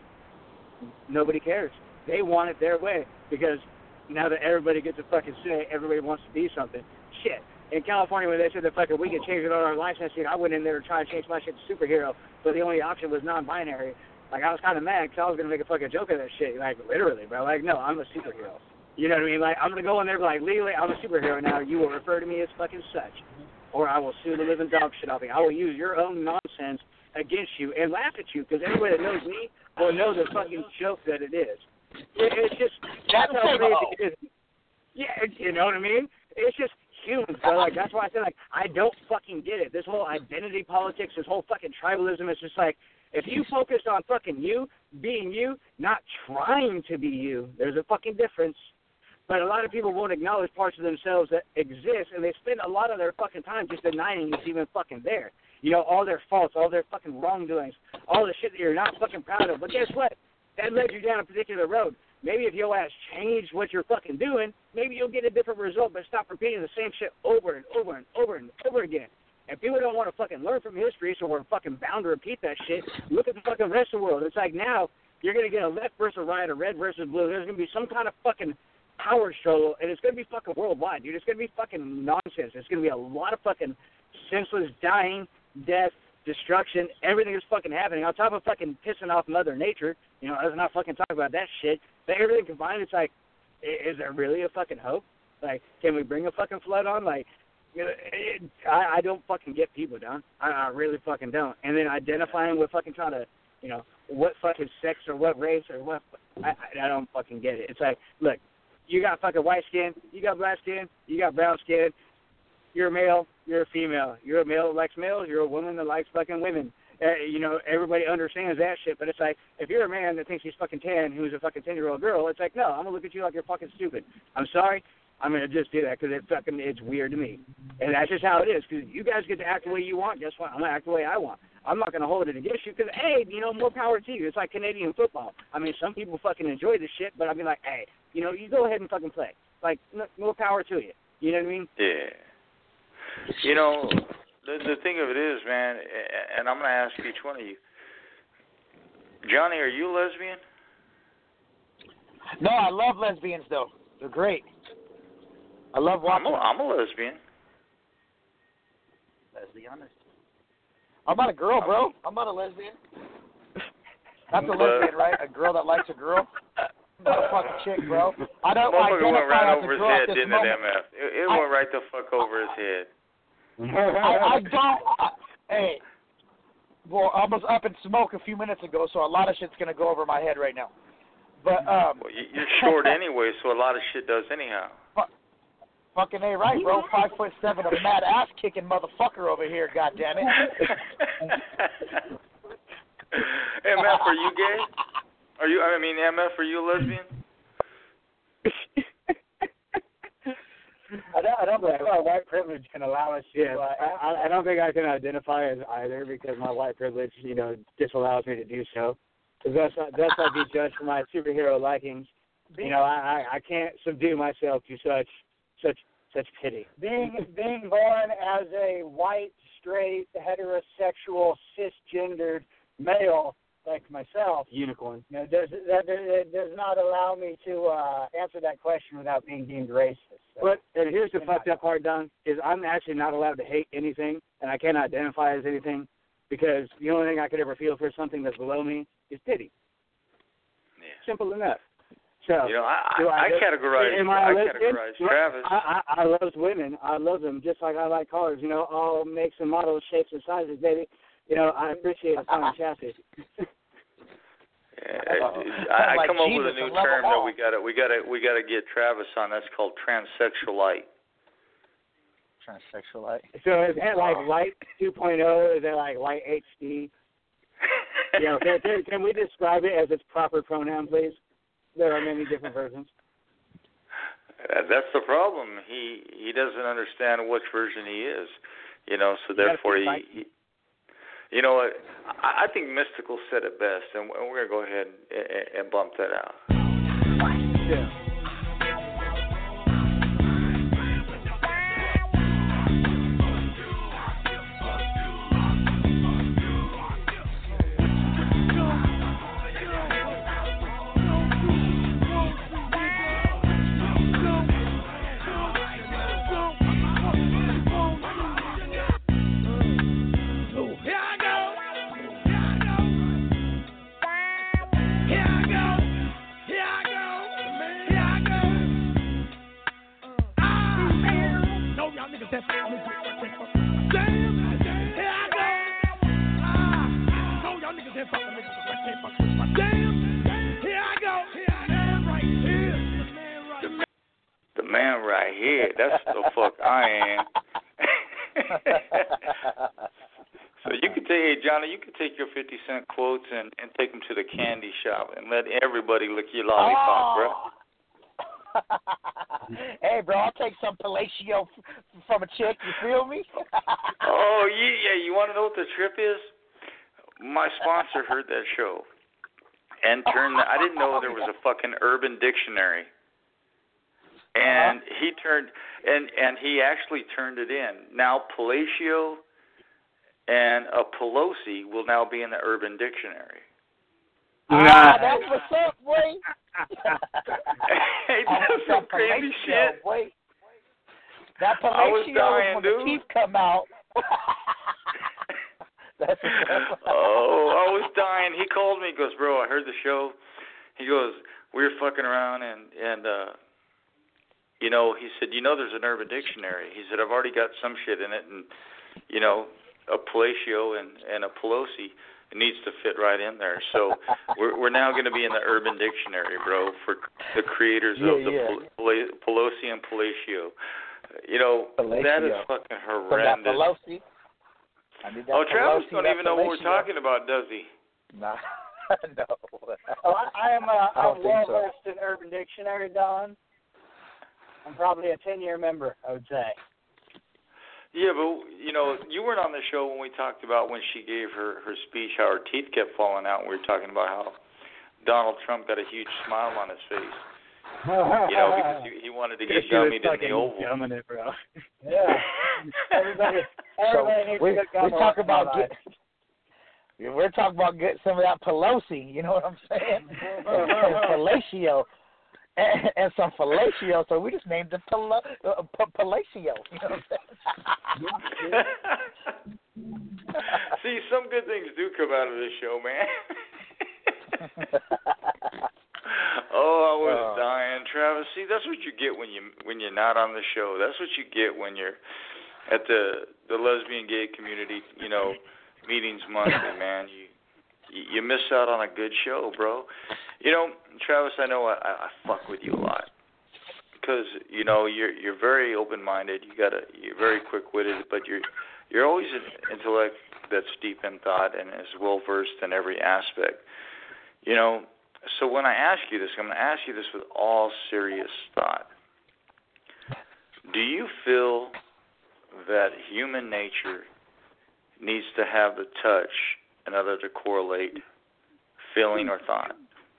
nobody cares. They want it their way, because now that everybody gets a fucking say, everybody wants to be something. Shit. In California, when they said that fucking we could change it on our license, I went in there to try and change my shit to superhero, but the only option was non-binary. Like, I was kind of mad because I was going to make a fucking joke of that shit. Like, literally, bro. Like, no, I'm a superhero. You know what I mean? Like, I'm going to go in there and be like, legally, I'm a superhero now. You will refer to me as fucking such. Or I will sue the living dog shit off you. I will use your own nonsense against you and laugh at you, because everybody that knows me will know the fucking joke that it is. It, it's just, that's how crazy it is. Yeah, you know what I mean? It's just humans, bro. Like, that's why I said, like, I don't fucking get it. This whole identity politics, this whole fucking tribalism, it's just like, if you focus on fucking you, being you, not trying to be you, there's a fucking difference. But a lot of people won't acknowledge parts of themselves that exist, and they spend a lot of their fucking time just denying it's even fucking there. You know, all their faults, all their fucking wrongdoings, all the shit that you're not fucking proud of. But guess what? That led you down a particular road. Maybe if your ass changed what you're fucking doing, maybe you'll get a different result, but stop repeating the same shit over and over and over and over again. And people don't want to fucking learn from history, so we're fucking bound to repeat that shit. Look at the fucking rest of the world. It's like now you're going to get a left versus right, a red versus blue. There's going to be some kind of fucking power struggle, and it's going to be fucking worldwide, dude. It's going to be fucking nonsense. It's going to be a lot of fucking senseless dying, death, destruction, everything is fucking happening. On top of fucking pissing off Mother Nature, you know, let's not fucking talk about that shit. But everything combined, it's like, is there really a fucking hope? Like, can we bring a fucking flood on? Like, you know, it, I, I don't fucking get people down. I, I really fucking don't. And then identifying with fucking trying to, you know, what fucking sex or what race or what, I, I, I don't fucking get it. It's like, look, you got fucking white skin, you got black skin, you got brown skin, you're a male, you're a female. You're a male that likes males, you're a woman that likes fucking women. Uh, you know, everybody understands that shit, but it's like, if you're a man that thinks he's fucking ten, who's a fucking ten-year-old girl, it's like, no, I'm going to look at you like you're fucking stupid. I'm sorry, I'm going to just do that because it fucking, it's weird to me. And that's just how it is, because you guys get to act the way you want. Guess what? I'm going to act the way I want. I'm not going to hold it against you because, hey, you know, more power to you. It's like Canadian football. I mean, some people fucking enjoy this shit, but I'll be like, hey, you know, you go ahead and fucking play. Like, more power to you. You know what I mean? Yeah. You know, the the thing of it is, man, and I'm going to ask each one of you. Johnny, are you a lesbian? No, I love lesbians, though. They're great. I love watching I'm a, I'm a lesbian. Let's be honest. I'm not a girl, bro. I'm not a lesbian. That's a lesbian, right? A girl that likes a girl? I'm not a fucking chick, bro. I don't Motherfucker went identify right as over a his girl head, at this didn't moment. it, M F? It, it I, went right the fuck over his head. I, I don't. I, hey, well, I was up in smoke a few minutes ago, so a lot of shit's gonna go over my head right now. But um, well, you're short anyway, so a lot of shit does anyhow. Fu- fucking A right, bro. Five foot seven, a mad ass kicking motherfucker over here. God damn it. M F, are you gay? Are you? I mean, M F, are you a lesbian? I don't, I don't think my white privilege can allow us to. Yeah, Uh, I, I don't think I can identify as either because my white privilege, you know, disallows me to do so. Because that's that's I'd be judged for my superhero likings. You know, I, I I can't subdue myself to such such such pity. being being born as a white, straight, heterosexual, cisgendered male like myself, Unicorn. you know, does that, that does not allow me to uh, answer that question without being deemed racist. So, But and here's the you fucked know, up part, Don, is I'm actually not allowed to hate anything, and I can't identify as anything, because the only thing I could ever feel for something that's below me is pity. Yeah. Simple enough. So, you know, I, do I, I categorize, am I, I, categorize Look, Travis. I, I, I love women. I love them just like I like cars. You know, all makes and models, shapes and sizes, baby. You know, I appreciate a fine chassis. Yeah, I, I like come up Jesus with a new and love term them that all. we gotta we gotta we gotta get Travis on. That's called transsexualite. Transsexualite. So is that like light two point oh? Is that like light H D? You know, can, can, can we describe it as its proper pronoun, please? There are many different versions. Uh, That's the problem. He he doesn't understand which version he is. You know, so You gotta therefore pick he, right. he. You know what? I, I think Mystical said it best, and we're gonna go ahead and, and bump that out. Yeah. The man right here. That's the fuck I am. So you could take, hey Johnny, you could take your fifty cent quotes and, and take them to the candy shop and let everybody lick your lollipop, bro. Hey, bro, I'll take some fellatio f- from a chick. You feel me? Oh yeah, yeah. You want to know what the trip is? My sponsor heard that show and turned. The, I didn't know there was a fucking Urban Dictionary, and uh-huh. he turned and and he actually turned it in. Now fellatio and a Pelosi will now be in the Urban Dictionary. Ah, that's what's up, boy. Hey, that's some crazy shit. Boy. That fellatio I was dying, when dude. the teeth come out. That's oh, I was dying. He called me. He goes, bro, I heard the show. He goes, we were fucking around, and and uh, you know, he said, you know, there's an Urban Dictionary. He said, I've already got some shit in it, and you know, a Palacio and and a Pelosi. It needs to fit right in there. So we're we're now going to be in the Urban Dictionary, bro, for the creators yeah, of the yeah. Pel- Pelosi and Palacio. You know, Palacio. that is fucking horrendous. Pelosi. I need that Oh, Travis Pelosi, don't that even know what we're Palacio. talking about, does he? Nah. No. Oh, I, I am uh, I don't I'm think well so. versed in Urban Dictionary, Don. I'm probably a ten-year member, I would say. Yeah, but, you know, you weren't on the show when we talked about when she gave her, her speech, how her teeth kept falling out, and we were talking about how Donald Trump got a huge smile on his face. You know, because he, he wanted to get gummied in the Oval. Gumming it, bro. Yeah. everybody everybody So needs we to get we talk about get, we're talking about get some of that Pelosi. You know what I'm saying? and fellatio. And, and some fellatio, so we just named it Pel- uh, P- Palacio. You know what I'm saying? See, some good things do come out of this show, man. Oh, I was uh, dying, Travis. See, that's what you get when you when you're not on the show. That's what you get when you're at the the lesbian gay community, you know, meetings monthly, man. You you miss out on a good show, bro. You know, Travis, I know I, I fuck with you a lot because you know you're you're very open-minded. You got a you're very quick-witted, but you're you're always an intellect that's deep in thought and is well-versed in every aspect. You know, so when I ask you this, I'm going to ask you this with all serious thought. Do you feel that human nature needs to have the touch in order to correlate feeling or thought?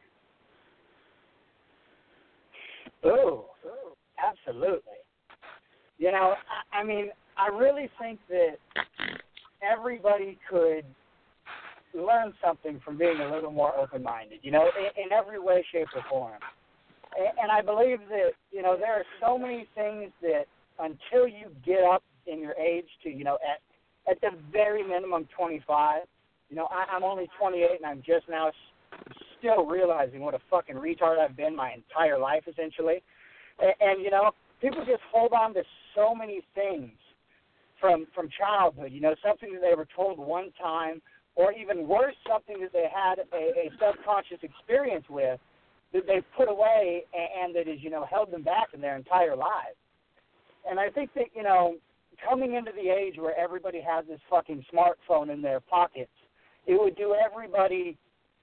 Oh, absolutely. You know, I, I mean, I really think that everybody could learn something from being a little more open-minded, you know, in, in every way, shape, or form. And, and I believe that, you know, there are so many things that until you get up in your age to, you know, at, at the very minimum twenty-five, you know, I, I'm only twenty-eight and I'm just now still realizing what a fucking retard I've been my entire life, essentially. And, and you know, people just hold on to so many things from from childhood, you know, something that they were told one time, or even worse, something that they had a, a subconscious experience with that they put away and, and that has, you know, held them back in their entire lives. And I think that, you know, coming into the age where everybody has this fucking smartphone in their pockets, it would do everybody,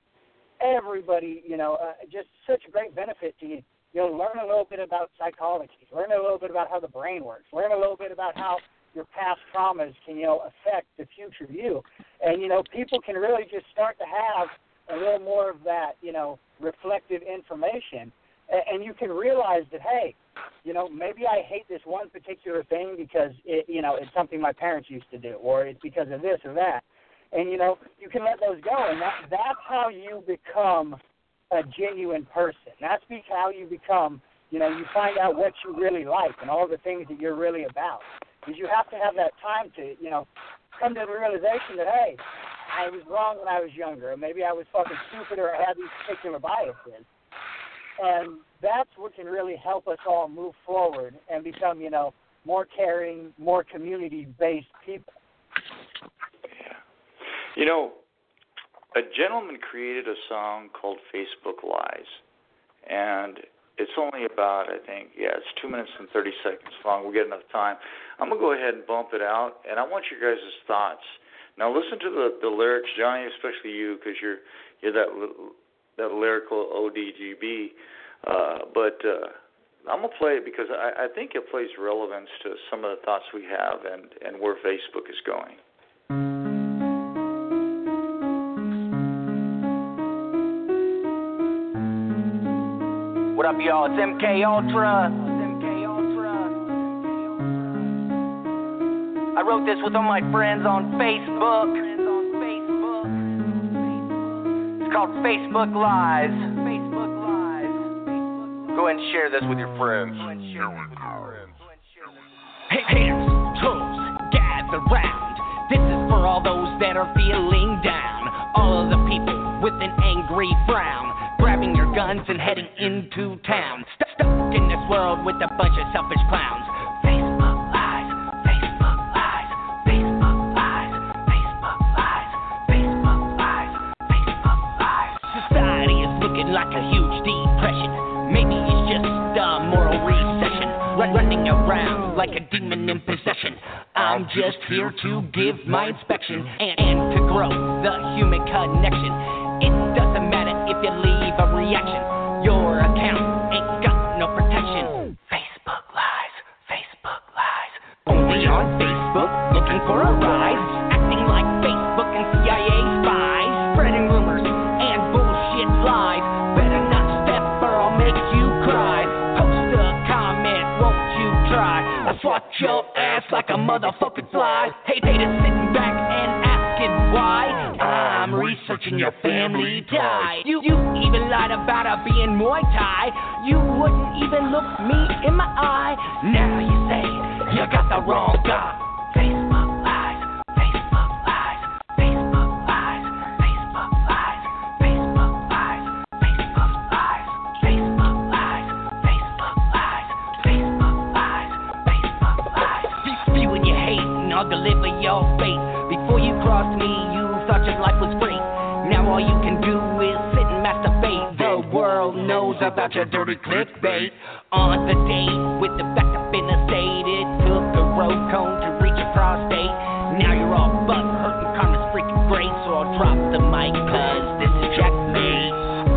everybody, you know, uh, just such a great benefit to you. You know, learn a little bit about psychology, learn a little bit about how the brain works, learn a little bit about how your past traumas can, you know, affect the future you. And, you know, people can really just start to have a little more of that, you know, reflective information. And you can realize that, hey, you know, maybe I hate this one particular thing because, it, you know, it's something my parents used to do, or it's because of this or that. And, you know, you can let those go. And that, that's how you become a genuine person. That's how you become, you know, you find out what you really like and all the things that you're really about. Because you have to have that time to, you know, come to the realization that, hey, I was wrong when I was younger, or maybe I was fucking stupid, or I had these particular biases. And that's what can really help us all move forward and become, you know, more caring, more community-based people. Yeah. You know, a gentleman created a song called Facebook Lies, and it's only about, I think, yeah, it's two minutes and thirty seconds long. We'll get enough time. I'm going to go ahead and bump it out, and I want your guys' thoughts. Now, listen to the, the lyrics, Johnny, especially you, because you're, you're that, that lyrical O D G B. Uh, but uh, I'm going to play it because I, I think it plays relevance to some of the thoughts we have and, and where Facebook is going. What up, y'all? It's M K Ultra. It's M K Ultra. I wrote this with all my friends on Facebook. It's called Facebook Lies. Facebook Lies. Go ahead and share this with your friends. Hey, haters, trolls, gather round. This is for all those that are feeling down. All of the people with an angry frown, grabbing your guns and heading into town. St- stuck in this world with a bunch of selfish clowns. Facebook lies, Facebook lies, Facebook lies, Facebook lies, Facebook lies, Facebook lies. Society is looking like a huge depression. Maybe it's just a moral recession. Run- running around like a demon in possession. I'm just here to give my inspection and, and to grow the human connection. It doesn't matter if you leave a reaction. Your account ain't got no protection. Facebook lies, Facebook lies. Only on Facebook, looking for a rise. Acting like Facebook and C I A spies. Spreading rumors and bullshit lies. Better not step or I'll make you cry. Post a comment, won't you try? I'll swat your ass like a motherfucking fly. Hey, haters sitting back and asking why. I'm researching your family tie. You, you even lied about her being Muay Thai. You wouldn't even look me in my eye. Now you say you got the wrong guy. Facebook lies, Facebook lies, Facebook lies, Facebook lies, Facebook lies, Facebook lies, Facebook lies, Facebook lies, Facebook lies, Facebook lies. See when you hate and I'll deliver your fate. Before you crossed me, you thought your life was free. Now all you can do is sit and masturbate. The world knows about your dirty clickbait. On the date with the back up in the state, it took a road cone to reach your prostate. Now you're all butt hurting, karma's freaking great. So I'll drop the mic cause this is checkmate.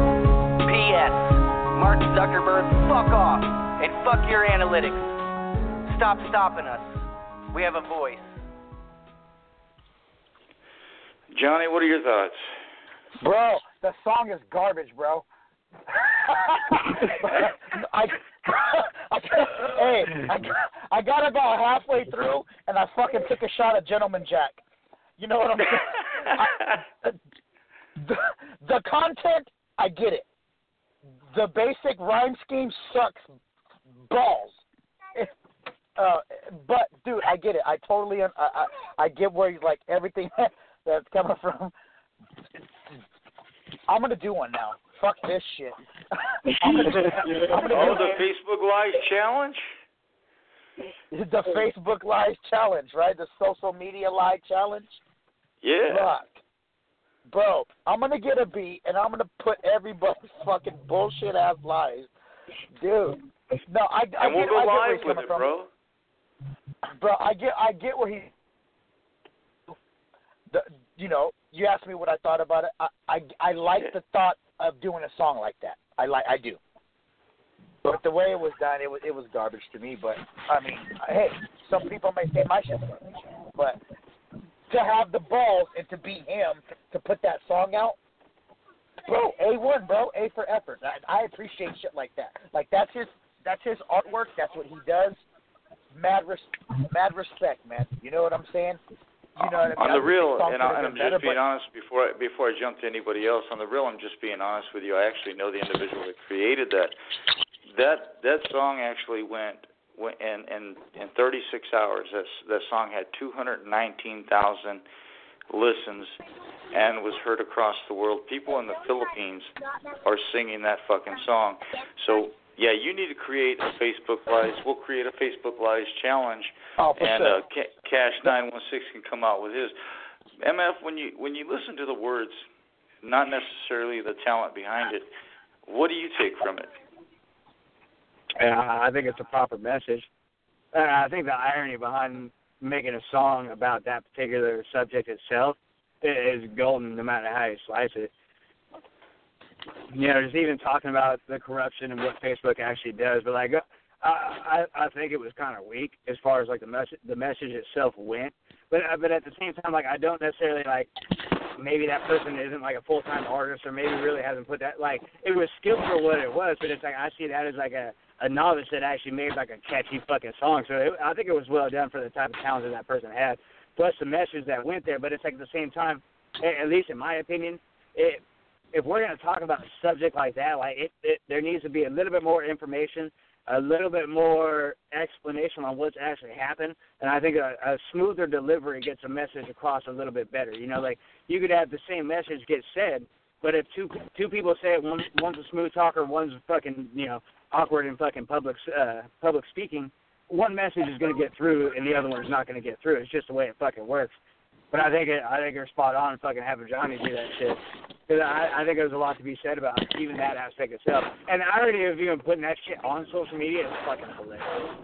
P S Mark Zuckerberg, fuck off. And fuck your analytics. Stop stopping us. We have a voice. Johnny, what are your thoughts? Bro, the song is garbage, bro. I, I, hey, I, I got about halfway through, and I fucking took a shot of Gentleman Jack. You know what I'm saying? I, The, the content, I get it. The basic rhyme scheme sucks balls. Uh, but dude, I get it. I totally, I, I, I get where he's like everything that's coming from. I'm gonna do one now. Fuck this shit. I'm gonna, I'm gonna oh, do the Facebook Live challenge. The Facebook Live challenge, right? The social media live challenge. Yeah. Fuck. Bro, I'm gonna get a beat and I'm gonna put everybody's fucking bullshit ass lies, dude. No, I, I and we'll get, go I get where live he's with coming it, from. bro. Bro, I get, I get where he. The, you know, you asked me what I thought about it. I, I, I like the thought of doing a song like that. I like, I do. But the way it was done, it was, it was garbage to me. But I mean, hey, some people may say my shit's garbage, but to have the balls and to be him to put that song out, bro, A one, bro, A for effort. I, I appreciate shit like that. Like that's his, that's his artwork. That's what he does. Mad, res- mad respect, man. You know what I'm saying? You know what I mean? On the real, and, I, and I'm better, just being but... honest before I, before I jump to anybody else. On the real, I'm just being honest with you. I actually know the individual that created that. That that song actually went, went in, in in thirty-six hours. That that song had two hundred nineteen thousand listens and was heard across the world. People in the Philippines are singing that fucking song. So. Yeah, you need to create a Facebook Live. We'll create a Facebook Live challenge, oh, for and sure. uh, Cash nine one six can come out with his. M F, when you when you listen to the words, not necessarily the talent behind it, what do you take from it? Yeah, I think it's a proper message. And I think the irony behind making a song about that particular subject itself is golden, no matter how you slice it. You know, just even talking about the corruption and what Facebook actually does, but like, I I, I think it was kind of weak as far as like the message the message itself went. But but at the same time, like I don't necessarily like maybe that person isn't like a full time artist or maybe really hasn't put that like it was skilled for what it was, but it's like I see that as like a a novice that actually made like a catchy fucking song. So it, I think it was well done for the type of talent that that person had, plus the message that went there. But it's like at the same time, at least in my opinion, it. If we're going to talk about a subject like that, like it, it, there needs to be a little bit more information, a little bit more explanation on what's actually happened, and I think a, a smoother delivery gets a message across a little bit better. You know, like you could have the same message get said, but if two two people say it, one one's a smooth talker, one's fucking you know awkward in fucking public uh, public speaking, one message is going to get through, and the other one is not going to get through. It's just the way it fucking works. But I think it, I think you're spot on fucking having Johnny do that shit. Because I, I think there's a lot to be said about even that aspect itself. And the irony of even putting that shit on social media is fucking hilarious.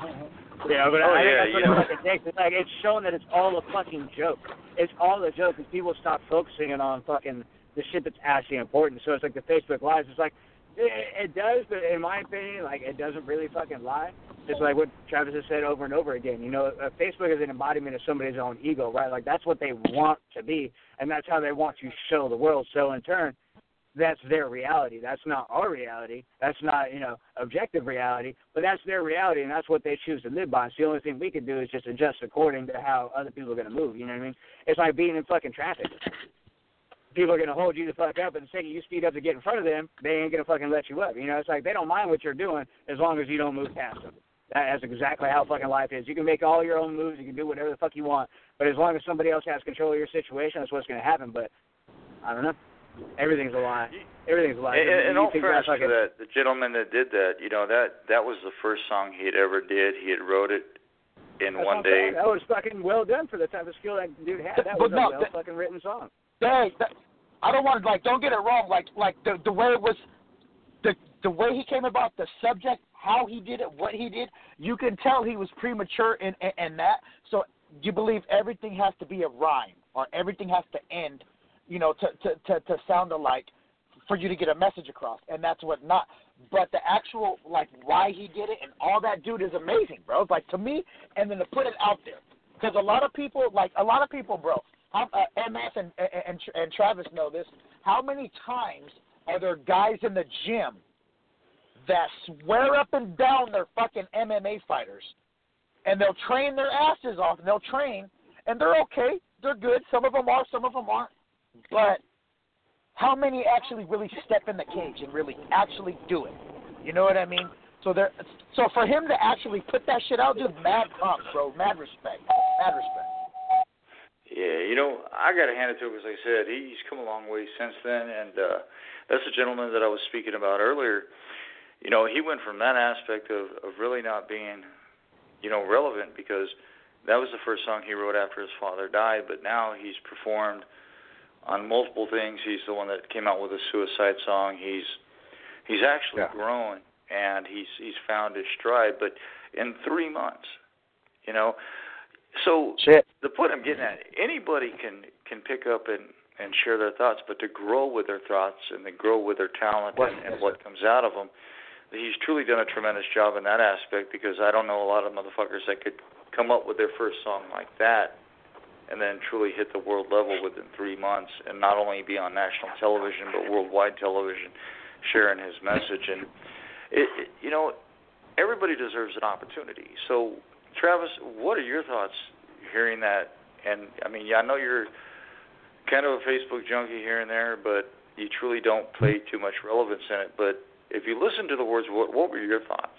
You know, but oh, I yeah, think that's what know. it fucking takes. It's like, it's showing that it's all a fucking joke. It's all a joke because people stop focusing on fucking the shit that's actually important. So it's like the Facebook Lives. It's like, it, it does, but in my opinion, like, it doesn't really fucking lie. It's like what Travis has said over and over again. You know, uh, Facebook is an embodiment of somebody's own ego, right? Like, that's what they want to be, and that's how they want to show the world. So, in turn, that's their reality. That's not our reality. That's not, you know, objective reality, but that's their reality, and that's what they choose to live by. So the only thing we can do is just adjust according to how other people are going to move, you know what I mean? It's like being in fucking traffic. People are going to hold you the fuck up, and the second you speed up to get in front of them, they ain't going to fucking let you up. You know, it's like they don't mind what you're doing as long as you don't move past them. That's exactly how fucking life is. You can make all your own moves. You can do whatever the fuck you want. But as long as somebody else has control of your situation, that's what's going to happen. But I don't know. Everything's a lie. Everything's a lie. In, in all fairness like to that, the gentleman that did that, you know, that that was the first song he had ever did. He had wrote it in that's one day. That was fucking well done for the type of skill that dude had. That was but no, a well that, fucking written song. Hey, that, I don't want to, like, don't get it wrong. Like, like the the way it was, the the way he came about the subject, how he did it, what he did, you can tell he was premature in, in, in that. So you believe everything has to be a rhyme or everything has to end, you know, to, to, to, to sound alike for you to get a message across. And that's what not. But the actual, like, why he did it and all that, dude, is amazing, bro. Like, to me, and then to put it out there. Because a lot of people, like, a lot of people, bro, how, uh, M F and, and, and Travis know this, how many times are there guys in the gym that swear up and down they're fucking M M A fighters, and they'll train their asses off, and they'll train, and they're okay, they're good. Some of them are, some of them aren't. But how many actually really step in the cage and really actually do it? You know what I mean? So there, so for him to actually put that shit out, dude, mad props, bro, mad respect, mad respect. Yeah, you know, I got to hand it to him, as I said. He's come a long way since then, and uh, that's the gentleman that I was speaking about earlier. You know, he went from that aspect of, of really not being, you know, relevant, because that was the first song he wrote after his father died, but now he's performed on multiple things. He's the one that came out with a suicide song. He's he's actually yeah. grown, and he's he's found his stride, but in three months, you know. So Shit. the point I'm getting at, anybody can, can pick up and, and share their thoughts, but to grow with their thoughts and to grow with their talent and, and what comes out of them, he's truly done a tremendous job in that aspect, because I don't know a lot of motherfuckers that could come up with their first song like that and then truly hit the world level within three months and not only be on national television but worldwide television sharing his message. And, it, it, you know, everybody deserves an opportunity. So, Travis, what are your thoughts hearing that? And, I mean, yeah, I know you're kind of a Facebook junkie here and there, but you truly don't play too much relevance in it. But if you listen to the words, what, what were your thoughts?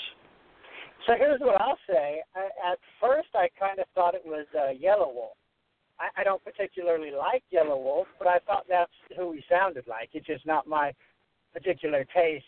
So here's what I'll say. I, at first, I kind of thought it was uh, Yellow Wolf. I, I don't particularly like Yellow Wolf, but I thought that's who he sounded like. It's just not my particular taste,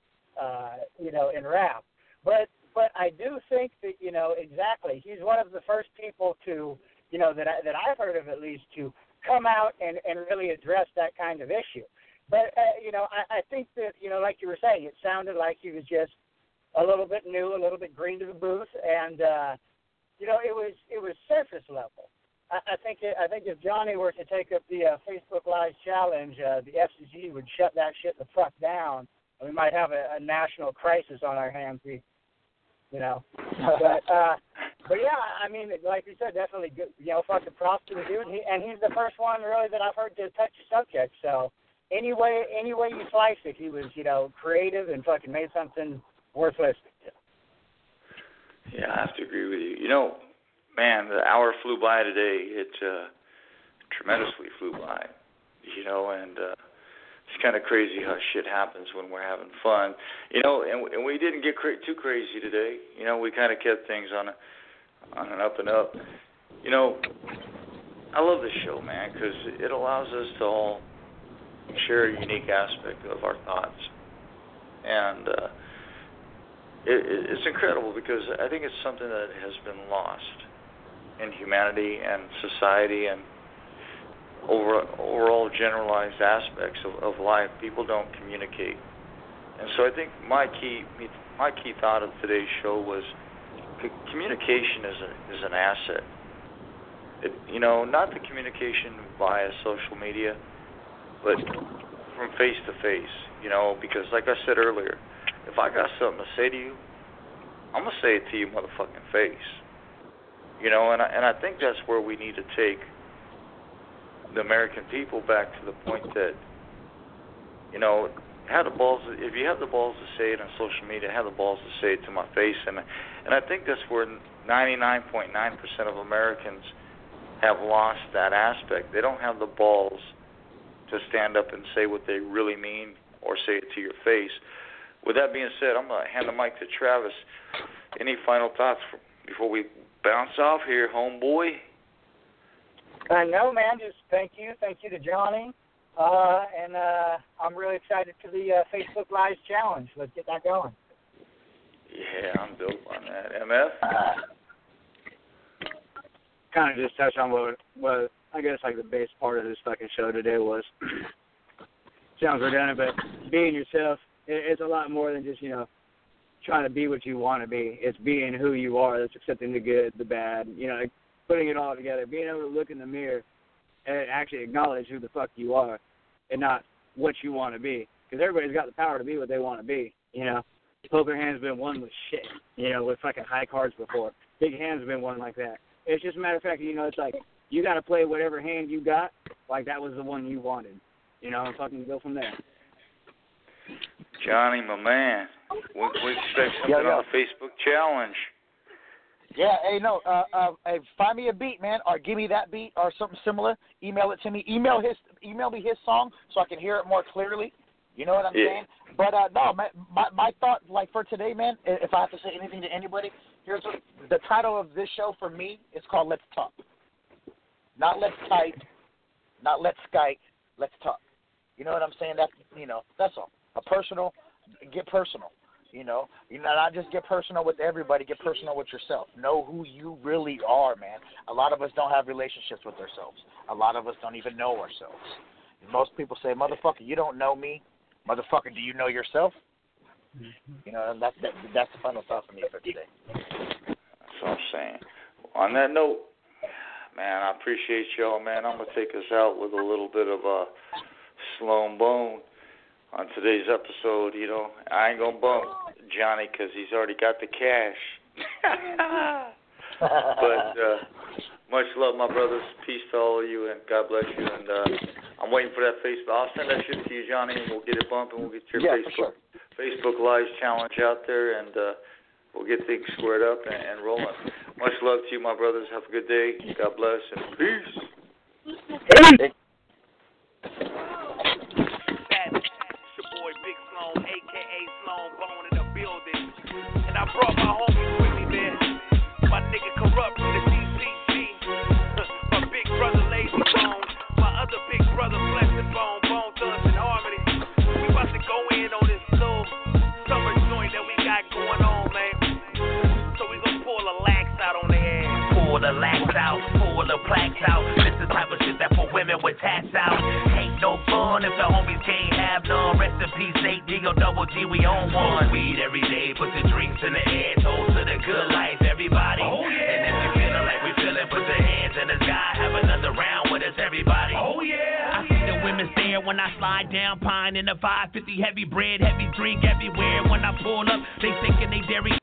uh, you know, in rap. But But I do think that, you know, exactly, he's one of the first people to, you know, that, I, that I've heard of at least, to come out and, and really address that kind of issue. But, uh, you know, I, I think that, you know, like you were saying, it sounded like he was just a little bit new, a little bit green to the booth, and, uh, you know, it was it was surface level. I, I think it, I think if Johnny were to take up the uh, Facebook Live challenge, uh, the F C G would shut that shit the fuck down, and we might have a, a national crisis on our hands. We, You know, but uh, but yeah, I mean, like you said, definitely good. You know, fucking props to the dude, he, and he's the first one really that I've heard to touch the subject. So any way, any way you slice it, he was, you know, creative and fucking made something worth listening to. Yeah, I have to agree with you. You know, man, the hour flew by today. It uh, tremendously flew by. You know, and. Uh, It's kind of crazy how shit happens when we're having fun, you know. And, and we didn't get cra- too crazy today, you know. We kind of kept things on a, on an up and up, you know. I love this show, man, because it allows us to all share a unique aspect of our thoughts, and uh, it, it's incredible because I think it's something that has been lost in humanity and society and. Over, overall generalized aspects of, of life, people don't communicate, and so I think my key my key thought of today's show was communication is a, is an asset. It, you know, not the communication via social media, but from face to face. You know, because like I said earlier, if I got something to say to you, I'm gonna say it to you, motherfucking face. You know, and I, and I think that's where we need to take the American people back to the point that, you know, have the balls. If you have the balls to say it on social media, have the balls to say it to my face, and and I think that's where ninety-nine point nine percent of Americans have lost that aspect. They don't have the balls to stand up and say what they really mean or say it to your face. With that being said, I'm gonna hand the mic to Travis. Any final thoughts before we bounce off here, homeboy? Uh, no, man, just thank you. Thank you to Johnny. Uh, and uh, I'm really excited for the uh, Facebook Live challenge. Let's get that going. Yeah, I'm dope on that. M F? Uh, kind of just touch on what, what I guess like the base part of this fucking show today was. Sounds redundant, but being yourself, it, it's a lot more than just, you know, trying to be what you want to be. It's being who you are. That's accepting the good, the bad, you know, putting it all together, being able to look in the mirror and actually acknowledge who the fuck you are and not what you want to be. Because everybody's got the power to be what they want to be, you know. Poker hand's been won with shit, you know, with fucking high cards before. Big hand's been won like that. It's just a matter of fact, you know, it's like you got to play whatever hand you got like that was the one you wanted, you know, and fucking go from there. Johnny, my man, we, we expect something yo, yo. on the Facebook challenge. Yeah, hey, no, uh, uh, hey, find me a beat, man, or give me that beat or something similar. Email it to me. Email his, email me his song so I can hear it more clearly. You know what I'm yeah. saying? But uh, no, my, my my thought, like for today, man, if I have to say anything to anybody, here's what, the title of this show for me is called "Let's Talk." Not let's type, not let's Skype. Let's talk. You know what I'm saying? That's you know, that's all. A personal, get personal. You know, you know, not just get personal with everybody. Get personal with yourself. Know who you really are, man. A lot of us don't have relationships with ourselves. A lot of us don't even know ourselves. Most people say, "Motherfucker, you don't know me." Motherfucker, do you know yourself? Mm-hmm. You know, and that's that, that's the final thought for me for today. That's what I'm saying. On that note, man, I appreciate y'all, man. I'm gonna take us out with a little bit of a Sloan Bone on today's episode. You know, I ain't gonna bump Johnny because he's already got the cash. But uh, much love, my brothers. Peace to all of you, and God bless you. And uh, I'm waiting for that Facebook. I'll send that shit to you, Johnny, and we'll get it bumping. We'll get your yeah, Facebook sure. Facebook Live challenge out there, and uh, we'll get things squared up and, and rolling. Much love to you, my brothers. Have a good day. God bless, and peace. Hey. A K A Sloan Bone in the building. And I brought my homies with me, man. My nigga Corrupt from the D C G. My big brother Lazy Bone. My other big brother Flesh and Bone. Bone Thugs and Harmony. We about to go in on this little summer joint that we got going on, man. So we gonna pull the lax out on the ass. Pull the lax out, pull the plaques out. This is the type of shit that for women with tats out. Ain't no fun if the homies can't have none. Rest in peace, Nate D O double G, we on one. Weed every day, put the drinks in the air. Toast to the good life, everybody. Oh, yeah. And if you feeling like we feeling, put your hands in the sky. Have another round with us, everybody. Oh, yeah. I see the women stare when I slide down Pine in the five fifty. Heavy bread, heavy drink everywhere. When I pull up, they thinking they dairy